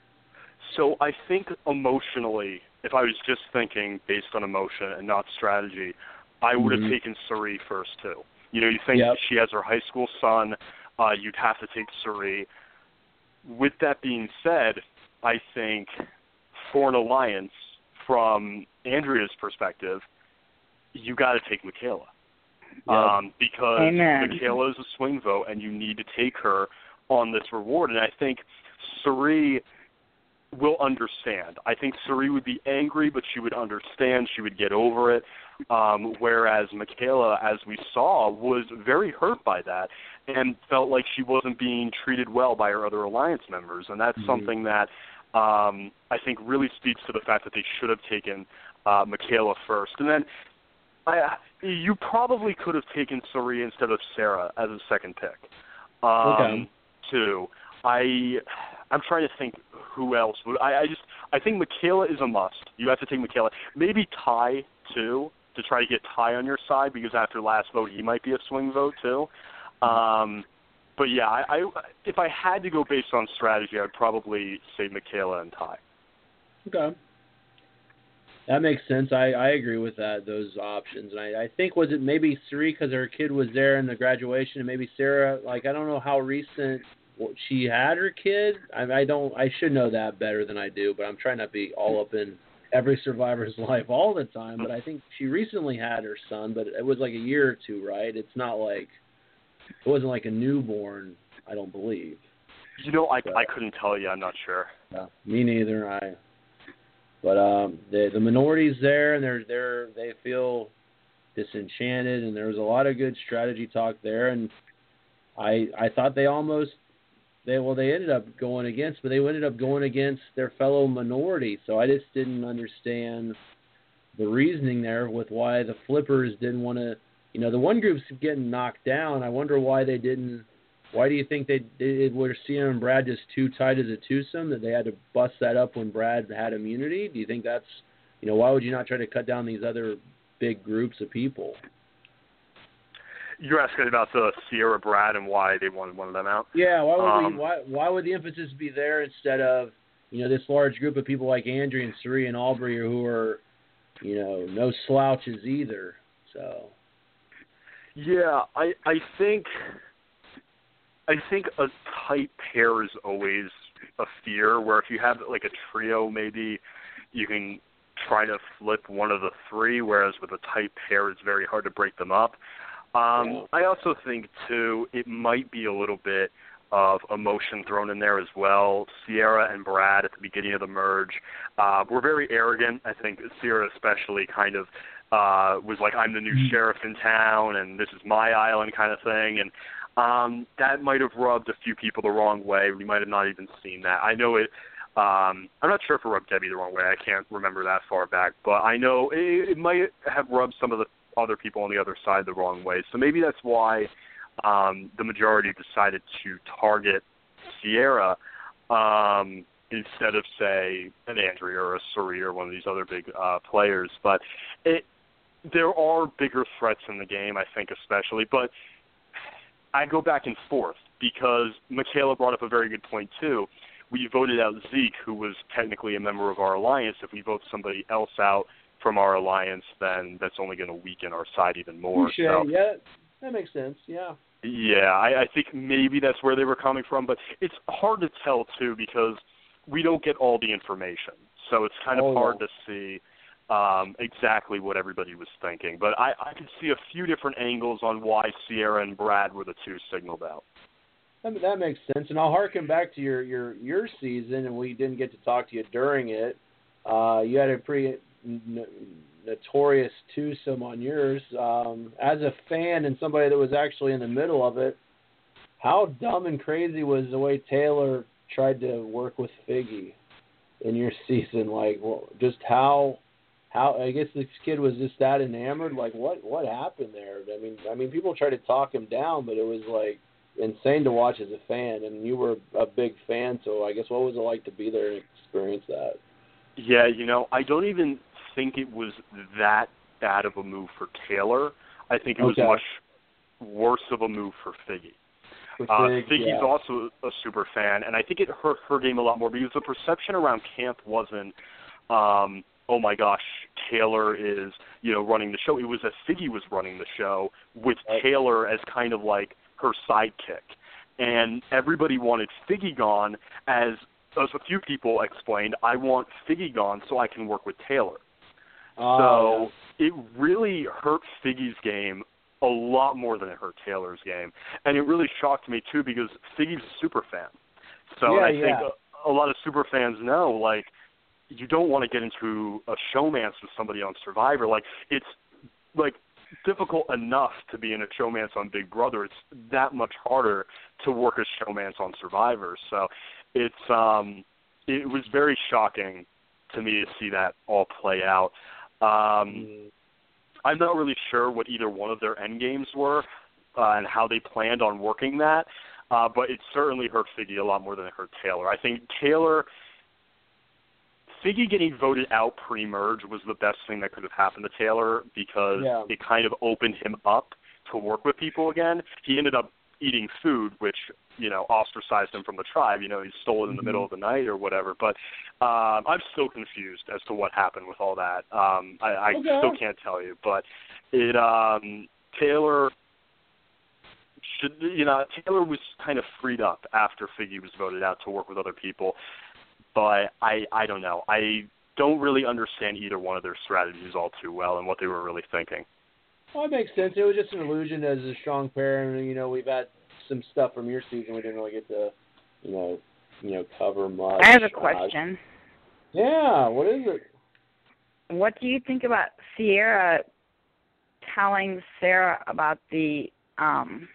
So I think emotionally, if I was just thinking based on emotion and not strategy, I would have mm-hmm. taken Cirie first too. You know, you think yep. she has her high school son, uh, you'd have to take Cirie. With that being said, I think for an alliance, from Andrea's perspective, you got to take Michaela. Yep. Um, because Amen. Michaela is a swing vote, and you need to take her on this reward. And I think Cirie will understand. I think Cirie would be angry, but she would understand. She would get over it. Um, whereas Michaela, as we saw, was very hurt by that and felt like she wasn't being treated well by her other alliance members. And that's mm-hmm. something that um, I think really speaks to the fact that they should have taken uh, Michaela first. And then I, you probably could have taken Cirie instead of Sarah as a second pick. Um, okay. Too. I, I'm trying to think who else would. I, I just I think Michaela is a must. You have to take Michaela. Maybe Ty too, to try to get Ty on your side, because after last vote he might be a swing vote too. Um, but yeah, I, I if I had to go based on strategy, I'd probably say Michaela and Ty. Okay. That makes sense. I, I agree with that, those options. And I, I think, was it maybe Cirie because her kid was there in the graduation, and maybe Sarah, like, I don't know how recent she had her kid. I, I don't, I should know that better than I do, but I'm trying not to be all up in every survivor's life all the time. But I think she recently had her son, but it was like a year or two, right? It's not like, it wasn't like a newborn, I don't believe. You know, I, so, I couldn't tell you. I'm not sure. Yeah, me neither. I. But um, the the minority's there, and they're they're they feel disenchanted, and there was a lot of good strategy talk there. And I I thought they almost they well they ended up going against, but they ended up going against their fellow minority. So I just didn't understand the reasoning there with why the flippers didn't want to. You know, the one group's getting knocked down. I wonder why they didn't. Why do you think they, they were Sierra and Brad just too tight as a twosome that they had to bust that up when Brad had immunity? Do you think that's, you know, why would you not try to cut down these other big groups of people? You're asking about the Sierra Brad and why they wanted one of them out? Yeah, why would um, we, why why would the emphasis be there instead of, you know, this large group of people like Andrea and Cirie and Aubrey who are, you know, no slouches either. So. Yeah, I I think. I think a tight pair is always a fear, where if you have like a trio, maybe you can try to flip one of the three, whereas with a tight pair, it's very hard to break them up. Um, I also think, too, it might be a little bit of emotion thrown in there as well. Sierra and Brad at the beginning of the merge uh, were very arrogant. I think Sierra especially kind of uh, was like, I'm the new sheriff in town, and this is my island kind of thing, and Um, that might have rubbed a few people the wrong way. We might have not even seen that. I know it. Um, I'm not sure if it rubbed Debbie the wrong way. I can't remember that far back. But I know it, it might have rubbed some of the other people on the other side the wrong way. So maybe that's why um, the majority decided to target Sierra um, instead of, say, an Andrea or a Cirie or one of these other big uh, players. But it, there are bigger threats in the game, I think, especially. But I go back and forth because Michaela brought up a very good point, too. we voted out Zeke, who was technically a member of our alliance. If we vote somebody else out from our alliance, then that's only going to weaken our side even more. Touché. So, yeah, that makes sense, yeah. Yeah, I, I think maybe that's where they were coming from, but it's hard to tell, too, because we don't get all the information. So it's kind of oh, hard yeah. to see um, exactly what everybody was thinking. But I, I could see a few different angles on why Sierra and Brad were the two signaled out. That, that makes sense, and I'll harken back to your, your, your season, and we didn't get to talk to you during it. Uh, you had a pretty n- notorious twosome on yours. Um, as a fan and somebody that was actually in the middle of it, how dumb and crazy was the way Taylor tried to work with Figgy in your season? Like, well, just how, how? I guess this kid was just that enamored. Like, what, what happened there? I mean, I mean, people tried to talk him down, but it was like insane to watch as a fan, and you were a big fan, so I guess what was it like to be there and experience that? Yeah, you know, I don't even think it was that bad of a move for Taylor. I think it was okay. much worse of a move for Figgy. For Uh, Fig, Figgy's yeah. also a super fan, and I think it hurt her game a lot more because the perception around camp wasn't, um, oh my gosh, Taylor is, you know, running the show. It was that Figgy was running the show with right. Taylor as kind of like her sidekick. And everybody wanted Figgy gone, as, as a few people explained, I want Figgy gone so I can work with Taylor. Oh, so yeah. it really hurt Figgy's game a lot more than it hurt Taylor's game. And it really shocked me, too, because Figgy's a super fan. So yeah, and I yeah. think a, a lot of super fans know, like, you don't want to get into a showmance with somebody on Survivor. Like, it's, like, difficult enough to be in a showmance on Big Brother. It's that much harder to work a showmance on Survivor. So it's um, it was very shocking to me to see that all play out. Um, mm. I'm not really sure what either one of their end games were uh, and how they planned on working that, uh, but it certainly hurt Figgy a lot more than it hurt Taylor. I think Taylor, Figgy getting voted out pre-merge was the best thing that could have happened to Taylor because yeah. it kind of opened him up to work with people again. He ended up eating food, which, you know, ostracized him from the tribe. You know, he stole it in the mm-hmm. middle of the night or whatever. But um, I'm still confused as to what happened with all that. Um, I, I okay. still can't tell you. But it um, Taylor should, you know, Taylor was kind of freed up after Figgy was voted out to work with other people. But I, I don't know. I don't really understand either one of their strategies all too well and what they were really thinking. Well, it makes sense. It was just an illusion as a strong pair, and you know we've had some stuff from your season we didn't really get to, you know, you know, cover much. I have a question. Uh, yeah, what is it? What do you think about Sierra telling Sarah about the um,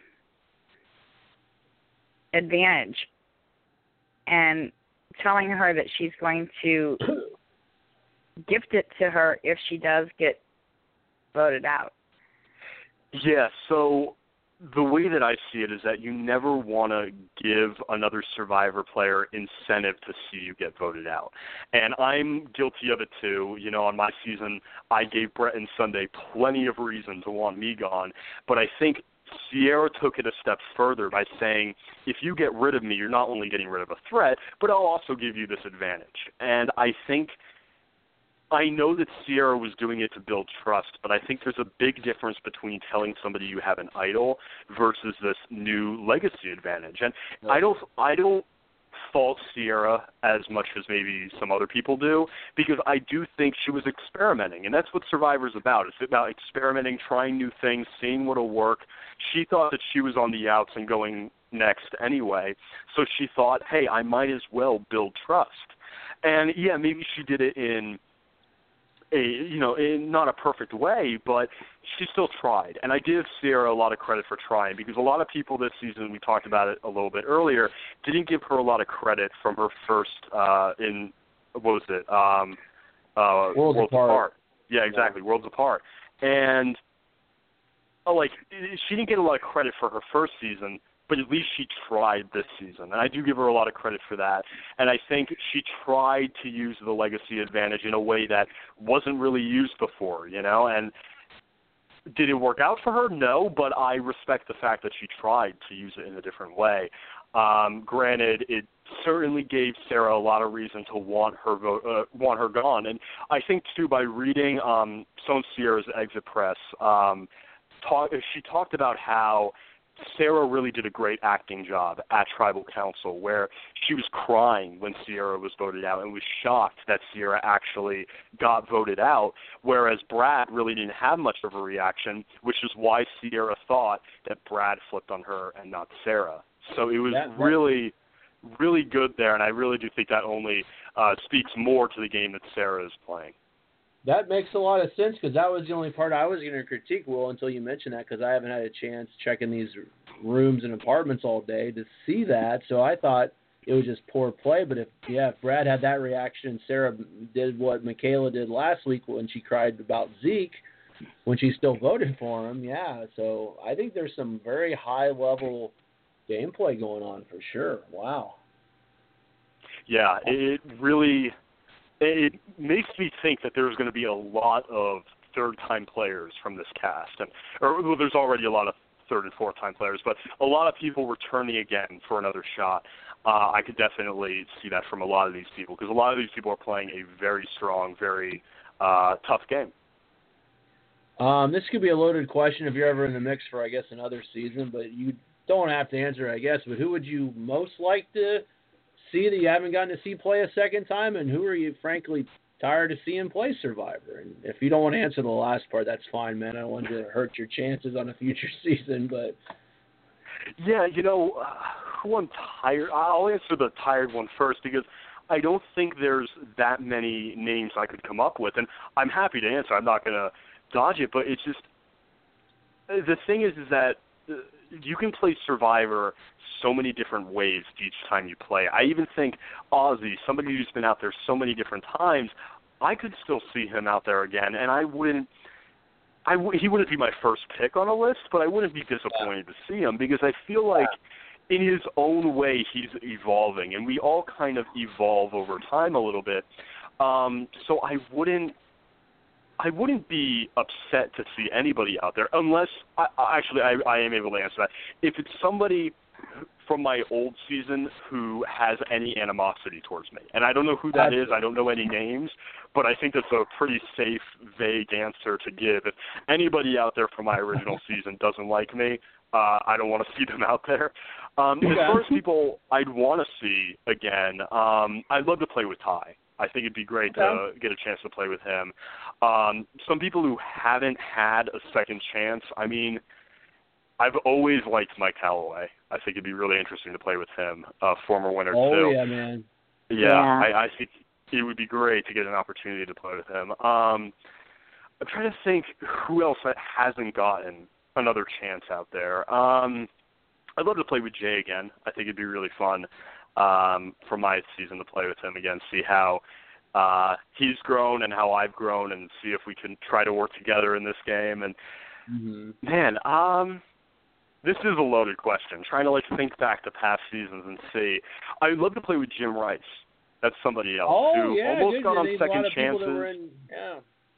advantage and telling her that she's going to gift it to her if she does get voted out? Yeah, so the way that I see it is that you never want to give another Survivor player incentive to see you get voted out. And I'm guilty of it too. You know, on my season, I gave Brett and Sunday plenty of reason to want me gone. But I think Sierra took it a step further by saying, if you get rid of me, you're not only getting rid of a threat, but I'll also give you this advantage. And I think I know that Sierra was doing it to build trust, but I think there's a big difference between telling somebody you have an idol versus this new legacy advantage. And I don't, I don't fault Sierra as much as maybe some other people do, because I do think she was experimenting, and that's what Survivor's about. It's about experimenting, trying new things, seeing what'll work. She thought that she was on the outs and going next anyway, so she thought, hey, I might as well build trust. And yeah, maybe she did it in a, you know, in not a perfect way, but she still tried. And I give Sierra a lot of credit for trying, because a lot of people this season, we talked about it a little bit earlier, didn't give her a lot of credit from her first uh, in, what was it, um, uh, Worlds, Worlds Apart. Apart. Yeah, exactly, yeah. Worlds Apart. And, oh, like, she didn't get a lot of credit for her first season, but at least she tried this season. And I do give her a lot of credit for that. And I think she tried to use the legacy advantage in a way that wasn't really used before, you know? And did it work out for her? No, but I respect the fact that she tried to use it in a different way. Um, granted, it certainly gave Sarah a lot of reason to want her vote, uh, want her gone. And I think, too, by reading um, Sloane Sierra's exit press, um, talk, she talked about how Sarah really did a great acting job at Tribal Council, where she was crying when Sierra was voted out and was shocked that Sierra actually got voted out, whereas Brad really didn't have much of a reaction, which is why Sierra thought that Brad flipped on her and not Sarah. So it was that, that, really, really good there, and I really do think that only uh, speaks more to the game that Sarah is playing. That makes a lot of sense, because that was the only part I was going to critique, Will, until you mentioned that, because I haven't had a chance checking these rooms and apartments all day to see that. So I thought it was just poor play. But if, yeah, if Brad had that reaction, Sarah did what Michaela did last week when she cried about Zeke, when she still voted for him, yeah. So I think there's some very high-level gameplay going on for sure. Wow. Yeah, it really... It makes me think that there's going to be a lot of third-time players from this cast, and or well, there's already a lot of third and fourth-time players, but a lot of people returning again for another shot. Uh, I could definitely see that from a lot of these people, because a lot of these people are playing a very strong, very uh, tough game. Um, this could be a loaded question if you're ever in the mix for, I guess, another season, but you don't have to answer it, I guess. But who would you most like to see that you haven't gotten to see play a second time, and who are you, frankly, tired of seeing play Survivor? And if you don't want to answer the last part, that's fine, man. I don't want to hurt your chances on a future season, but... Yeah, you know, uh, who I'm tired... I'll answer the tired one first, because I don't think there's that many names I could come up with, and I'm happy to answer. I'm not going to dodge it, but it's just... The thing is, is that you can play Survivor so many different ways each time you play. I even think Ozzy, somebody who's been out there so many different times, I could still see him out there again, and I wouldn't, I w- he wouldn't be my first pick on a list, but I wouldn't be disappointed to see him, because I feel like in his own way he's evolving, and we all kind of evolve over time a little bit. Um, so I wouldn't, I wouldn't be upset to see anybody out there, unless, I, actually I, I am able to answer that. If it's somebody from my old season who has any animosity towards me. And I don't know who that is. I don't know any names, but I think that's a pretty safe, vague answer to give. If anybody out there from my original season doesn't like me, uh, I don't want to see them out there. Um, as far as people I'd want to see again, um, I'd love to play with Ty. I think it'd be great to get a chance to play with him. Um, some people who haven't had a second chance, I mean, I've always liked Mike Calloway. I think it'd be really interesting to play with him, uh, former winner oh, too. Oh, yeah, man. Yeah, yeah. I, I think it would be great to get an opportunity to play with him. Um, I'm trying to think who else hasn't gotten another chance out there. Um, I'd love to play with Jay again. I think it'd be really fun um, for my season to play with him again, see how uh, he's grown and how I've grown, and see if we can try to work together in this game. And, mm-hmm. man, um... this is a loaded question, trying to, like, think back to past seasons and see. I'd love to play with Jim Rice. That's somebody else oh, who yeah, almost good. got on There's second a lot of chances. That were in, yeah,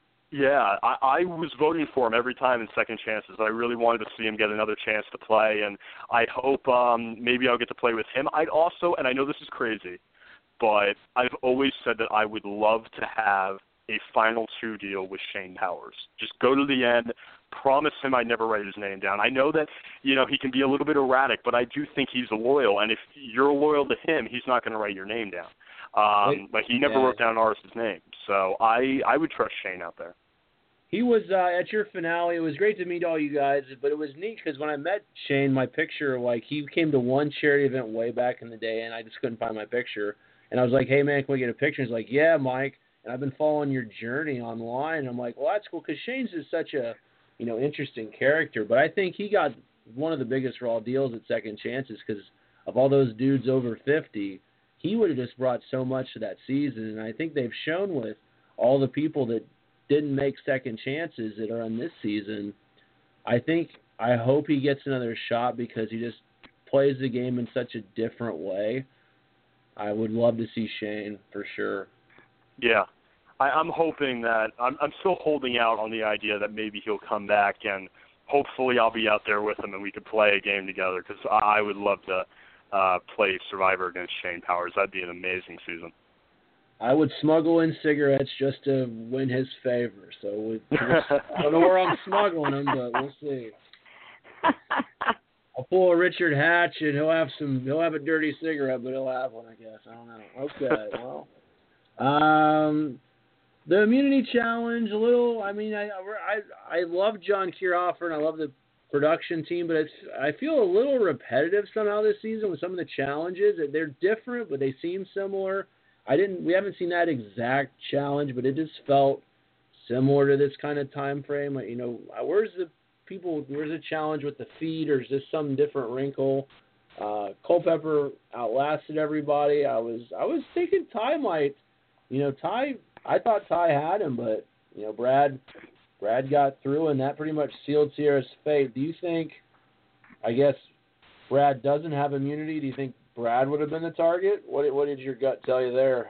yeah I, I was voting for him every time in second chances. I really wanted to see him get another chance to play, and I hope um, maybe I'll get to play with him. I'd also, and I know this is crazy, but I've always said that I would love to have a final two deal with Shane Powers. Just go to the end, promise him I'd never write his name down. I know that, you know, he can be a little bit erratic, but I do think he's loyal, and if you're loyal to him, he's not going to write your name down. Um, but he never yeah. wrote down Aris's name, so I, I would trust Shane out there. He was uh, at your finale. It was great to meet all you guys, but it was neat because when I met Shane, my picture, like, he came to one charity event way back in the day, and I just couldn't find my picture. And I was like, hey, man, can we get a picture? He's like, yeah, Mike. And I've been following your journey online. And I'm like, well, that's cool, because Shane's is such a, you know, interesting character. But I think he got one of the biggest raw deals at Second Chances because of all those dudes over fifty. He would have just brought so much to that season. And I think they've shown with all the people that didn't make second chances that are on this season. I think, I hope he gets another shot because he just plays the game in such a different way. I would love to see Shane for sure. Yeah. I, I'm hoping that I'm, I'm still holding out on the idea that maybe he'll come back, and hopefully I'll be out there with him and we could play a game together, because I, I would love to uh, play Survivor against Shane Powers. That'd be an amazing season. I would smuggle in cigarettes just to win his favor. So we, I don't know where I'm smuggling them, but we'll see. I'll pull a Richard Hatch, and he'll have some. He'll have a dirty cigarette, but he'll have one, I guess. I don't know. Okay, well, um, the immunity challenge, a little. I mean, I I I love John Kierhofer, and I love the production team, but it's I feel a little repetitive somehow this season with some of the challenges. They're different, but they seem similar. I didn't. We haven't seen that exact challenge, but it just felt similar to this kind of time frame. Like, you know, where's the people? Where's the challenge with the feet, or is this some different wrinkle? Uh, Culpepper outlasted everybody. I was. I was thinking Ty might. You know, Ty. I thought Ty had him, but you know, Brad. Brad got through, and that pretty much sealed Sierra's fate. Do you think? I guess Brad doesn't have immunity. Do you think Brad would have been the target? What what did your gut tell you there?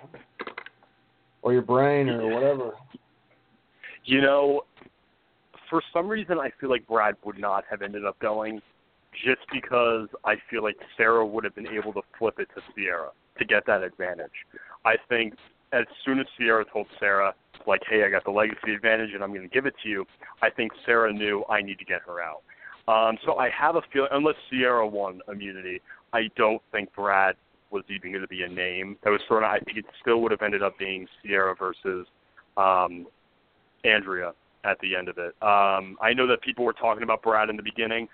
Or your brain or whatever? You know, for some reason I feel like Brad would not have ended up going just because I feel like Sarah would have been able to flip it to Sierra to get that advantage. I think as soon as Sierra told Sarah, like, hey, I got the legacy advantage and I'm going to give it to you, I think Sarah knew I need to get her out. Um, so I have a feeling, unless Sierra won immunity, I don't think Brad was even going to be a name that was thrown out. I think it still would have ended up being Sierra versus um, Andrea at the end of it. Um, I know that people were talking about Brad in the beginning.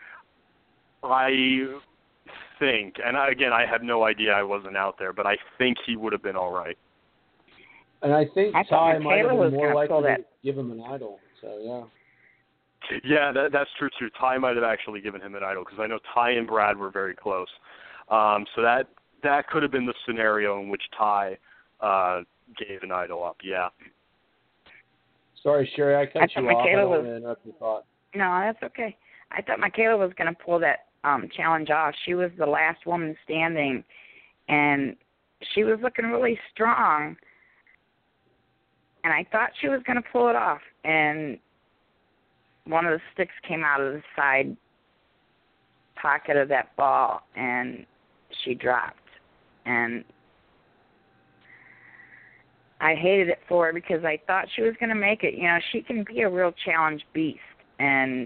I think, and again, I have no idea, I wasn't out there, but I think he would have been all right. And I think I Ty might have was been more likely that. to give him an idol. So, yeah. Yeah, that, that's true, too. Ty might have actually given him an idol because I know Ty and Brad were very close. Um, so that that could have been the scenario in which Ty uh, gave an idol up, yeah. Sorry, Sherry, I cut I you thought off. Michaela I don't was- want to interrupt your thought. No, that's okay. I thought Michaela was going to pull that um, challenge off. She was the last woman standing, and she was looking really strong. And I thought she was going to pull it off. And one of the sticks came out of the side pocket of that ball, and she dropped. And I hated it for her because I thought she was going to make it. You know, she can be a real challenge beast. And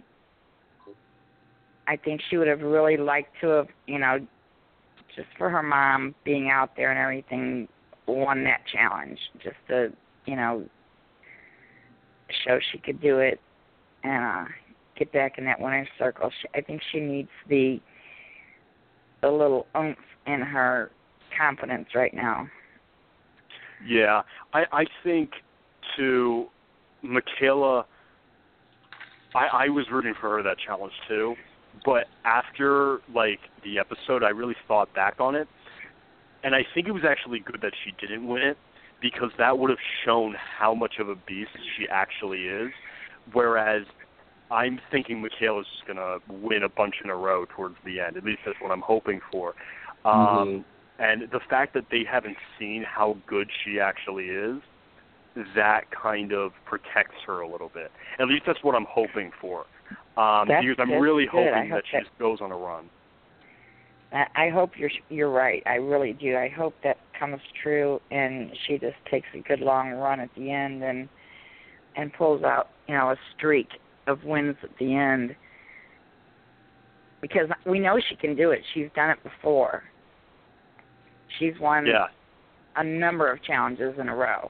I think she would have really liked to have, you know, just for her mom being out there and everything, won that challenge. Just to, you know, show she could do it and uh, get back in that winner's circle. She, I think she needs the a little oomph in her confidence right now. Yeah, I, I think, to Michaela, I, I was rooting for her that challenge too, but after, like, the episode, I really thought back on it, and I think it was actually good that she didn't win it, because that would have shown how much of a beast she actually is, whereas I'm thinking Michaela's just going to win a bunch in a row towards the end. At least that's what I'm hoping for. Um, mm-hmm. And the fact that they haven't seen how good she actually is, that kind of protects her a little bit. At least that's what I'm hoping for. Um, because I'm really good. hoping hope that she that, just goes on a run. I hope you're you're right. I really do. I hope that comes true, and she just takes a good long run at the end and and pulls out, you know, a streak of wins at the end. Because we know she can do it. She's done it before. She's won yeah. a number of challenges in a row.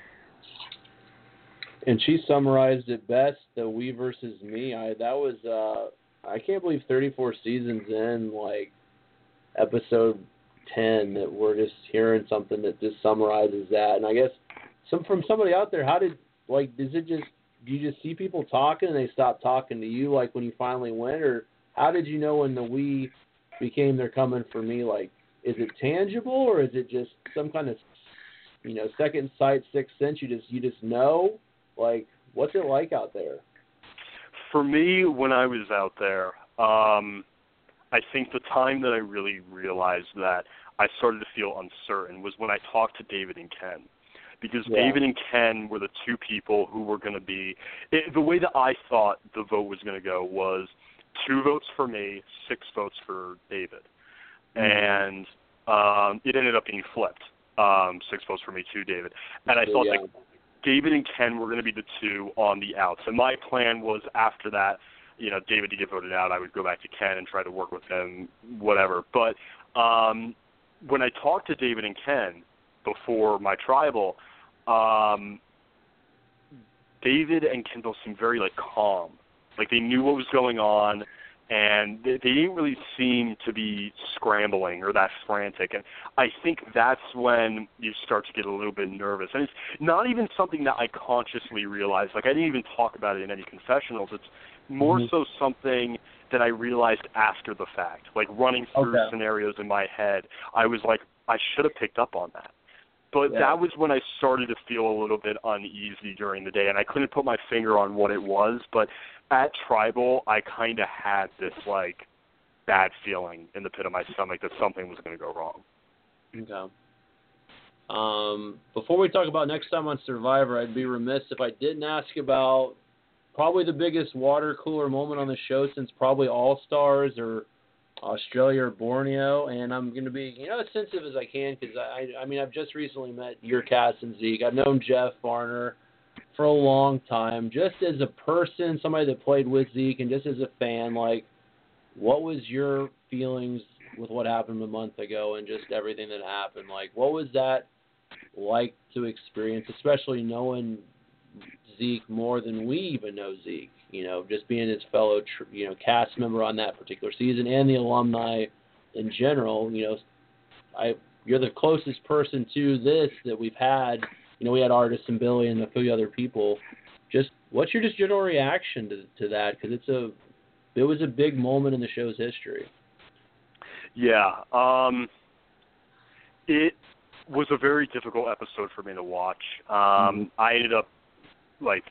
And she summarized it best, the we versus me. I that was uh, I can't believe thirty-four seasons in, like episode ten, that we're just hearing something that just summarizes that. And I guess some from somebody out there, how did like is it just do you just see people talking and they stop talking to you like when you finally win, or how did you know when the we became they're coming for me? Like, is it tangible or is it just some kind of, you know, second sight, sixth sense? You just you just know. Like, what's it like out there? For me, when I was out there, um, I think the time that I really realized that I started to feel uncertain was when I talked to David and Ken. Because yeah. David and Ken were the two people who were going to be it, – the way that I thought the vote was going to go was two votes for me, six votes for David. and um, it ended up being flipped. Um, six votes for me too, David. And I thought yeah. that David and Ken were going to be the two on the outs. And my plan was after that, you know, David to get voted out, I would go back to Ken and try to work with him, whatever. But um, when I talked to David and Ken before my tribal, um, David and Ken both seemed very, like, calm. Like, they knew what was going on, and they, they didn't really seem to be scrambling or that frantic. And I think that's when you start to get a little bit nervous. And it's not even something that I consciously realized. Like, I didn't even talk about it in any confessionals. It's more mm-hmm. so something that I realized after the fact. Like, running through okay. scenarios in my head, I was like, I should have picked up on that. But yeah. that was when I started to feel a little bit uneasy during the day, and I couldn't put my finger on what it was. But at Tribal, I kind of had this, like, bad feeling in the pit of my stomach that something was going to go wrong. Okay. Um, before we talk about next time on Survivor, I'd be remiss if I didn't ask about probably the biggest water cooler moment on the show since probably All-Stars or Australia or Borneo, and I'm going to be, you know, as sensitive as I can because, I, I mean, I've just recently met your Cass and Zeke. I've known Jeff Varner for a long time. Just as a person, somebody that played with Zeke, and just as a fan, like, what was your feelings with what happened a month ago and just everything that happened? Like, what was that like to experience, especially knowing Zeke more than we even know Zeke? You know, just being his fellow, tr- you know, cast member on that particular season and the alumni in general. You know, I you're the closest person to this that we've had. You know, we had Artis and Billy and a few other people. Just what's your just general reaction to to that? Because it's a it was a big moment in the show's history. Yeah, um, it was a very difficult episode for me to watch. Um, mm-hmm. I ended up like.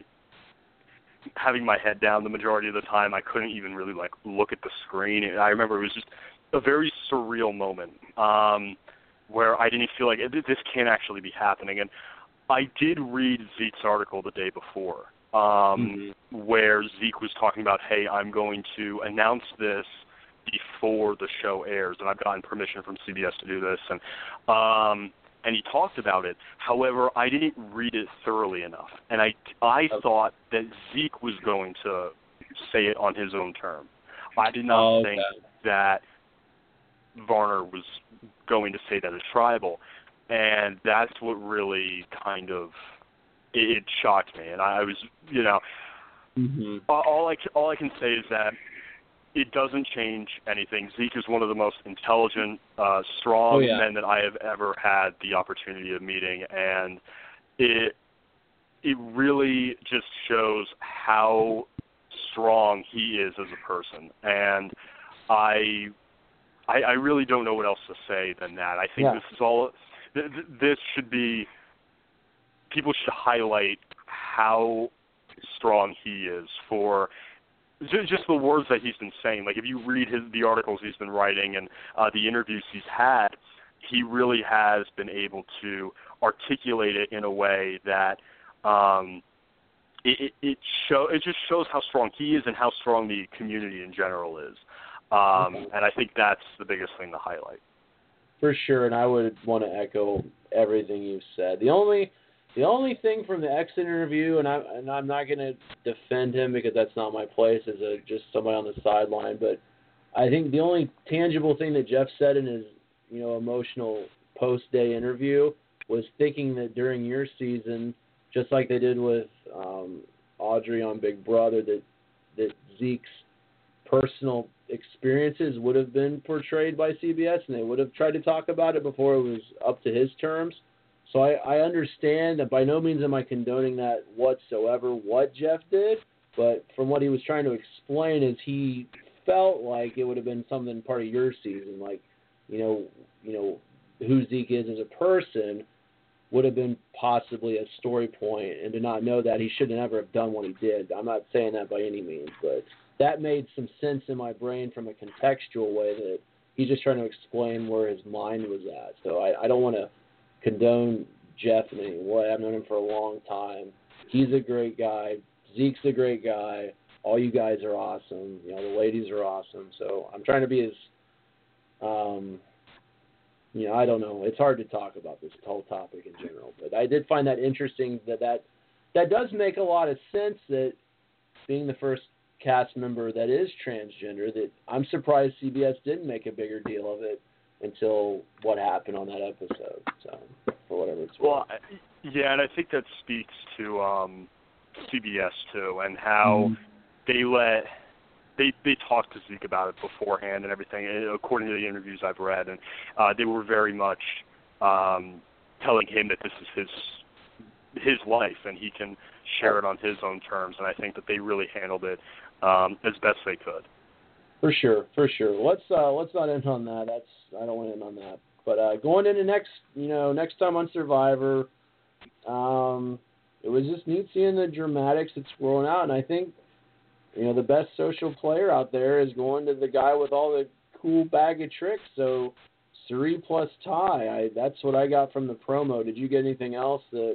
having my head down the majority of the time. I couldn't even really like look at the screen. And I remember it was just a very surreal moment um, where I didn't feel like this can't actually be happening. And I did read Zeke's article the day before um, mm-hmm. where Zeke was talking about, hey, I'm going to announce this before the show airs, and I've gotten permission from C B S to do this. And um, and he talked about it. However, I didn't read it thoroughly enough, and I, I okay. thought that Zeke was going to say it on his own term. I did not oh, think okay. that Varner was going to say that as Tribal, and that's what really kind of it, it shocked me. And I was, you know, mm-hmm. all I all I can say is that it doesn't change anything. Zeke is one of the most intelligent, uh, strong oh, yeah. men that I have ever had the opportunity of meeting, and it it really just shows how strong he is as a person. And I I, I really don't know what else to say than that. I think yeah. this is all. Th- th- this should be. People should highlight how strong he is for. Just the words that he's been saying. Like, if you read his the articles he's been writing and uh, the interviews he's had, he really has been able to articulate it in a way that um, it, it, it, show, it just shows how strong he is and how strong the community in general is. Um, and I think that's the biggest thing to highlight. For sure, and I would want to echo everything you've said. The only... The only thing from the exit interview, and I'm, and I'm not going to defend him because that's not my place as a just somebody on the sideline, but I think the only tangible thing that Jeff said in his, you know, emotional post-day interview was thinking that during your season, just like they did with um, Audrey on Big Brother, that that Zeke's personal experiences would have been portrayed by C B S, and they would have tried to talk about it before it was up to his terms. So I, I understand that by no means am I condoning that whatsoever, what Jeff did, but from what he was trying to explain is he felt like it would have been something part of your season, like, you know, you know, who Zeke is as a person would have been possibly a story point, and to not know that he should never have done what he did. I'm not saying that by any means, but that made some sense in my brain from a contextual way that he's just trying to explain where his mind was at. So I, I don't want to condone Jeff in any way. I've known him for a long time. He's a great guy. Zeke's a great guy. All you guys are awesome. You know, the ladies are awesome. So I'm trying to be as um, you know, I don't know. It's hard to talk about this whole topic in general, but I did find that interesting that that, that does make a lot of sense that being the first cast member that is transgender, that I'm surprised C B S didn't make a bigger deal of it until what happened on that episode. So, for whatever it's worth. Well, yeah, and I think that speaks to um, C B S too, and how mm-hmm. they let they they talked to Zeke about it beforehand and everything. According to the interviews I've read, and uh, they were very much um, telling him that this is his his life and he can share it on his own terms. And I think that they really handled it um, as best they could. For sure, for sure. Let's uh, let's not end on that. That's I don't want to end on that. But uh, going into next, you know, next time on Survivor, um, it was just neat seeing the dramatics that's rolling out, and I think, you know, the best social player out there is going to the guy with all the cool bag of tricks. So, Cirie plus Ty. I, that's what I got from the promo. Did you get anything else that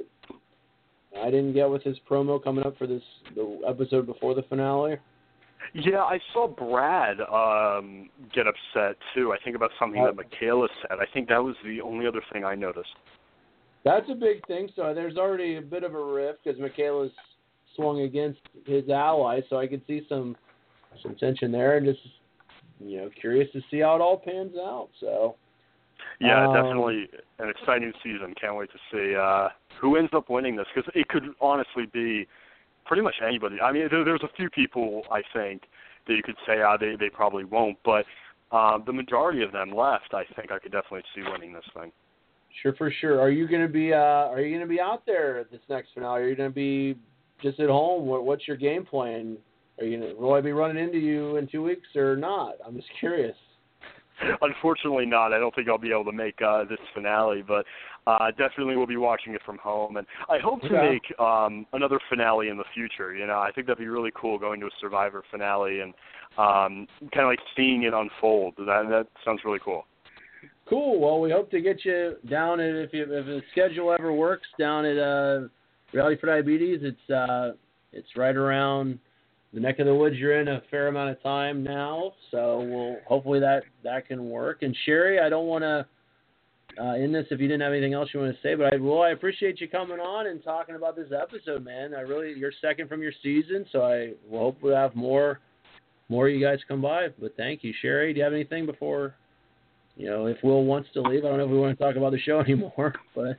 I didn't get with his promo coming up for this the episode before the finale? Yeah, I saw Brad um, get upset, too. I think about something that Michaela said. I think that was the only other thing I noticed. That's a big thing. So there's already a bit of a rift because Michaela's swung against his ally, so I could see some some tension there, and just, you know, curious to see how it all pans out. So yeah, um, definitely an exciting season. Can't wait to see uh, who ends up winning this, because it could honestly be pretty much anybody. I mean, there, there's a few people, I think, that you could say uh, they, they probably won't, but uh, the majority of them left, I think I could definitely see winning this thing. Sure, for sure. Are you going to be uh, Are you going to be out there at this next finale? Are you going to be just at home? What, what's your game plan? Are you going to will I be running into you in two weeks or not? I'm just curious. Unfortunately not. I don't think I'll be able to make uh, this finale, but uh, definitely will be watching it from home. And I hope to okay. make um, another finale in the future. You know, I think that'd be really cool, going to a Survivor finale and um, kind of like seeing it unfold. That, that sounds really cool. Cool. Well, we hope to get you down at, if, you, if the schedule ever works, down at uh, Reality for Diabetes. It's uh, it's right around the neck of the woods you're in a fair amount of time now, so we'll hopefully that, that can work. And Sherry, I don't want to uh, end this if you didn't have anything else you want to say, but I will. I appreciate you coming on and talking about this episode, man. I really you're second from your season, so I will hope we'll have more more of you guys come by. But thank you, Sherry. Do you have anything before? You know, if Will wants to leave, I don't know if we want to talk about the show anymore, but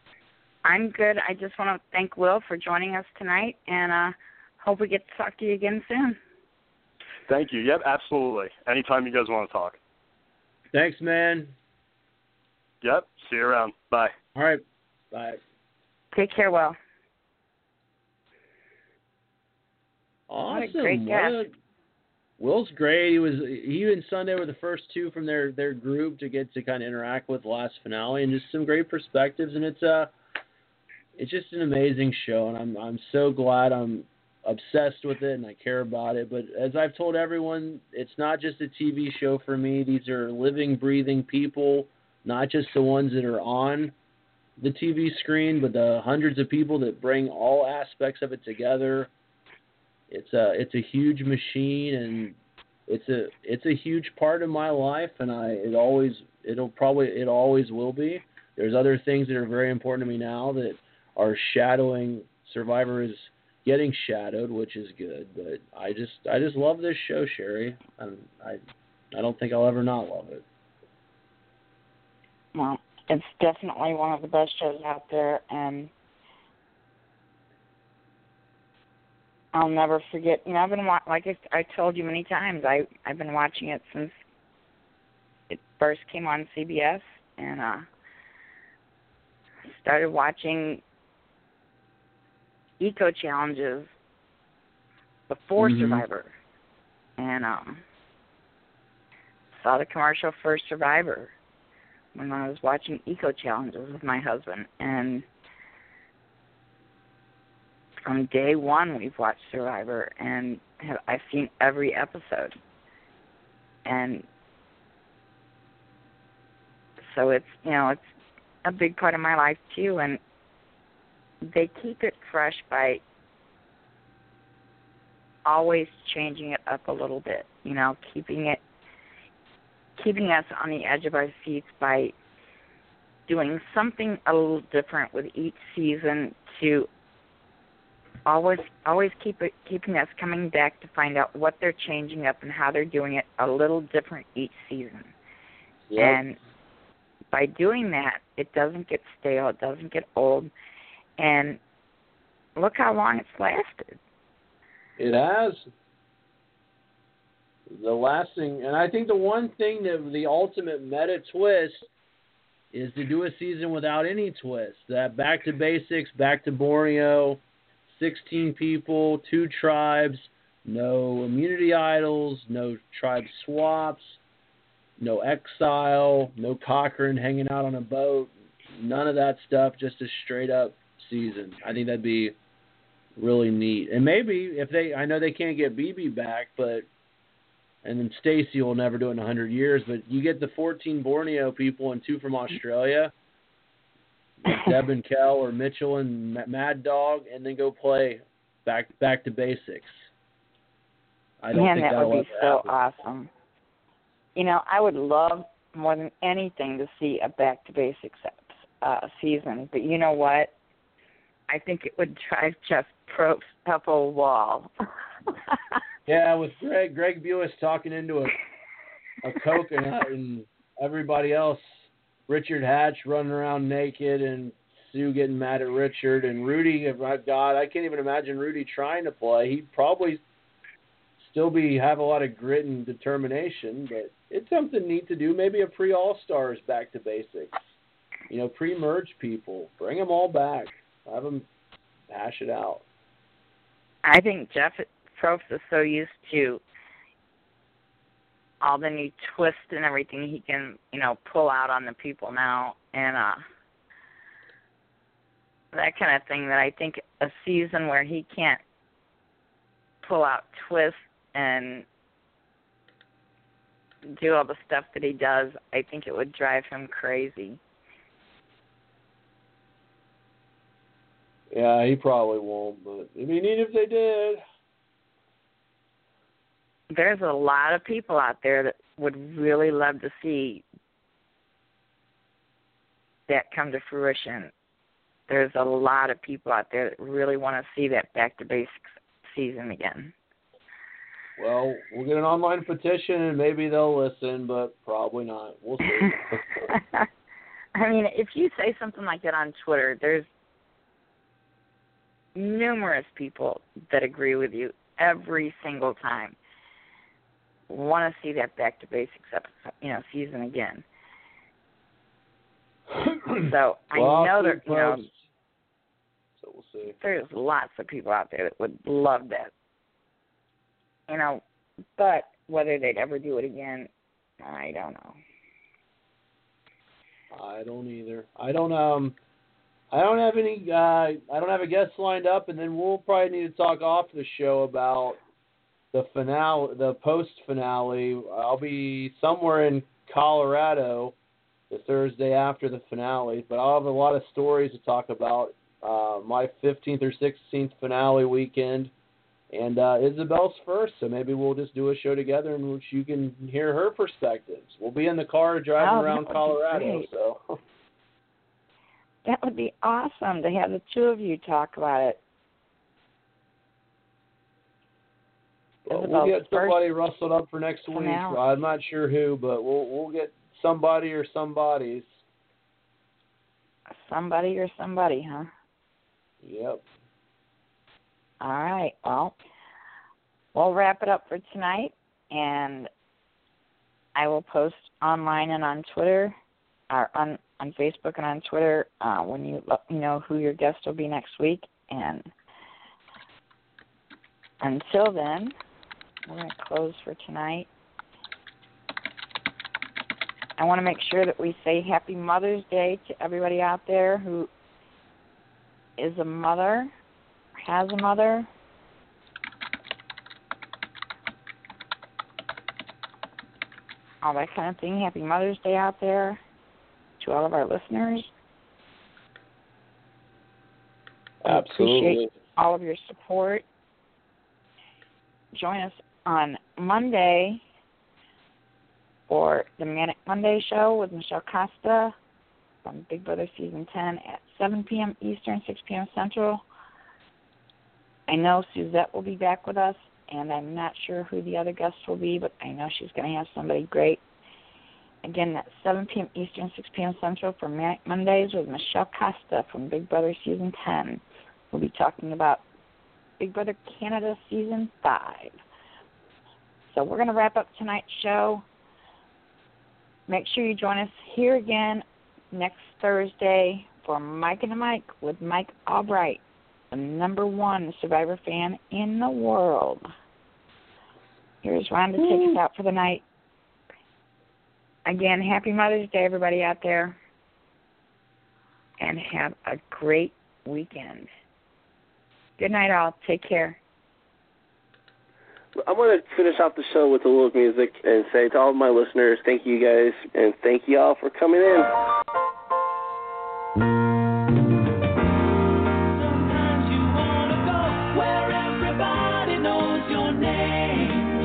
I'm good. I just want to thank Will for joining us tonight, and uh, hope we get to talk to you again soon. Thank you. Yep, absolutely. Anytime you guys want to talk. Thanks, man. Yep. See you around. Bye. All right. Bye. Take care, Will. Awesome. What a great guest. Will's great. He was he and Sunday were the first two from their, their group to get to kind of interact with the last finale, and just some great perspectives. And it's uh it's just an amazing show, and I'm I'm so glad I'm obsessed with it and I care about it. But as I've told everyone, it's not just a T V show for me. These are living, breathing people, not just the ones that are on the T V screen, but the hundreds of people that bring all aspects of it together. It's a it's a huge machine, and it's a it's a huge part of my life, and I it always it'll probably it always will be. There's other things that are very important to me now that are shadowing. Survivor is getting shadowed, which is good, but I just I just love this show, Sherry. I I I don't think I'll ever not love it. Well, it's definitely one of the best shows out there, and I'll never forget. You know, I've been wa- like I, I told you many times. I I've been watching it since it first came on C B S, and uh, started watching Eco Challenges before mm-hmm. Survivor, and um, saw the commercial for Survivor when I was watching Eco Challenges with my husband, and from day one, we've watched Survivor, and have, I've seen every episode. And so it's, you know, it's a big part of my life, too. And they keep it fresh by always changing it up a little bit, you know, keeping it, keeping us on the edge of our seats by doing something a little different with each season to always always keep it keeping us coming back to find out what they're changing up and how they're doing it a little different each season. Yep. And by doing that, it doesn't get stale, it doesn't get old, and look how long it's lasted. It has. The lasting, and I think the one thing that the ultimate meta twist is to do a season without any twist. That back to basics, back to Borneo, sixteen people, two tribes, no immunity idols, no tribe swaps, no exile, no Cochrane hanging out on a boat, none of that stuff, just a straight up season. I think that'd be really neat. And maybe if they, I know they can't get B B back, but, and then Stacy will never do it in a hundred years, but you get the fourteen Borneo people and two from Australia, Deb and Kel or Mitchell and Mad Dog, and then go play back back to basics. I don't Man, think that that'll would be ever so happen. awesome. You know, I would love more than anything to see a back to basics uh, season, but you know what? I think it would drive Jeff Probst up a wall. Yeah, with Greg Greg Buis talking into a a coconut and everybody else, Richard Hatch running around naked and Sue getting mad at Richard and Rudy. God, I can't even imagine Rudy trying to play. He'd probably still be have a lot of grit and determination, but it's something neat to do. Maybe a pre All Stars back to basics. You know, pre merge people, bring them all back, have them hash it out. I think Jeff Probst is so used to all the new twists and everything he can, you know, pull out on the people now, and uh, that kind of thing, that I think a season where he can't pull out twists and do all the stuff that he does, I think it would drive him crazy. Yeah, he probably won't, but it'd be neat if they did. There's a lot of people out there that would really love to see that come to fruition. There's a lot of people out there that really want to see that back to basics season again. Well, we'll get an online petition and maybe they'll listen, but probably not. We'll see. I mean, if you say something like that on Twitter, there's numerous people that agree with you every single time. Want to see that back to basics episode, you know, season again. So I well, know that, you know, so we'll see. There's lots of people out there that would love that. You know, but whether they'd ever do it again, I don't know. I don't either. I don't um I don't have any uh I don't have a guest lined up, and then we'll probably need to talk off the show about the finale, the post finale. I'll be somewhere in Colorado the Thursday after the finale, but I'll have a lot of stories to talk about. Uh, my fifteenth or sixteenth finale weekend, and uh, Isabel's first, so maybe we'll just do a show together in which you can hear her perspectives. We'll be in the car driving oh, around Colorado, so that would be awesome to have the two of you talk about it. Well, Isabel's we'll get somebody first rustled up for next week. finale. I'm not sure who, but we'll we'll get somebody or somebodies. Somebody or somebody, huh? Yep. All right. Well, we'll wrap it up for tonight, and I will post online and on Twitter, or on, on Facebook and on Twitter, uh, when you let me know who your guest will be next week. And until then, we're going to close for tonight. I want to make sure that we say Happy Mother's Day to everybody out there who is a mother, has a mother. All that kind of thing. Happy Mother's Day out there to all of our listeners. Absolutely. Appreciate all of your support. Join us on Monday for the Manic Monday show with Michelle Costa. from Big Brother Season ten at seven p.m. Eastern, six p.m. Central. I know Suzette will be back with us, and I'm not sure who the other guests will be, but I know she's going to have somebody great. Again, that's seven p.m. Eastern, six p.m. Central for Mondays with Michelle Costa from Big Brother Season ten. We'll be talking about Big Brother Canada Season five. So we're going to wrap up tonight's show. Make sure you join us here again next Thursday for Mike and the Mike with Mike Albright, the number one Survivor fan in the world. Here's Ron to take us out for the night. Again, happy Mother's Day, everybody out there. And have a great weekend. Good night, all. Take care. I'm going to finish off the show with a little music and say to all of my listeners, thank you guys, and thank you all for coming in. Sometimes you want to go where everybody knows your name,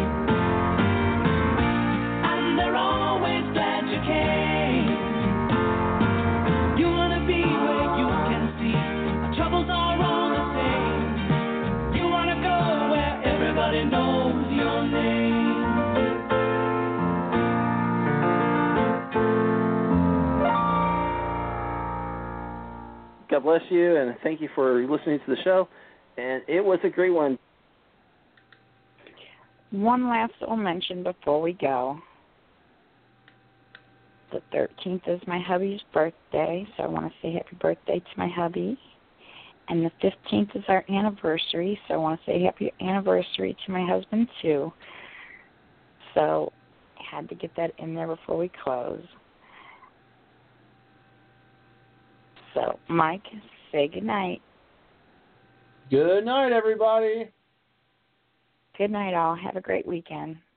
and they're always glad you came. You want to be where you can see our troubles are all the same. You want to go where everybody knows your name. God bless you, and thank you for listening to the show. And it was a great one. One last little mention before we go. The thirteenth is my hubby's birthday, so I want to say happy birthday to my hubby. And the fifteenth is our anniversary, so I want to say happy anniversary to my husband, too. So I had to get that in there before we close. So, Mike, say goodnight. Good night, everybody. Good night, all. Have a great weekend.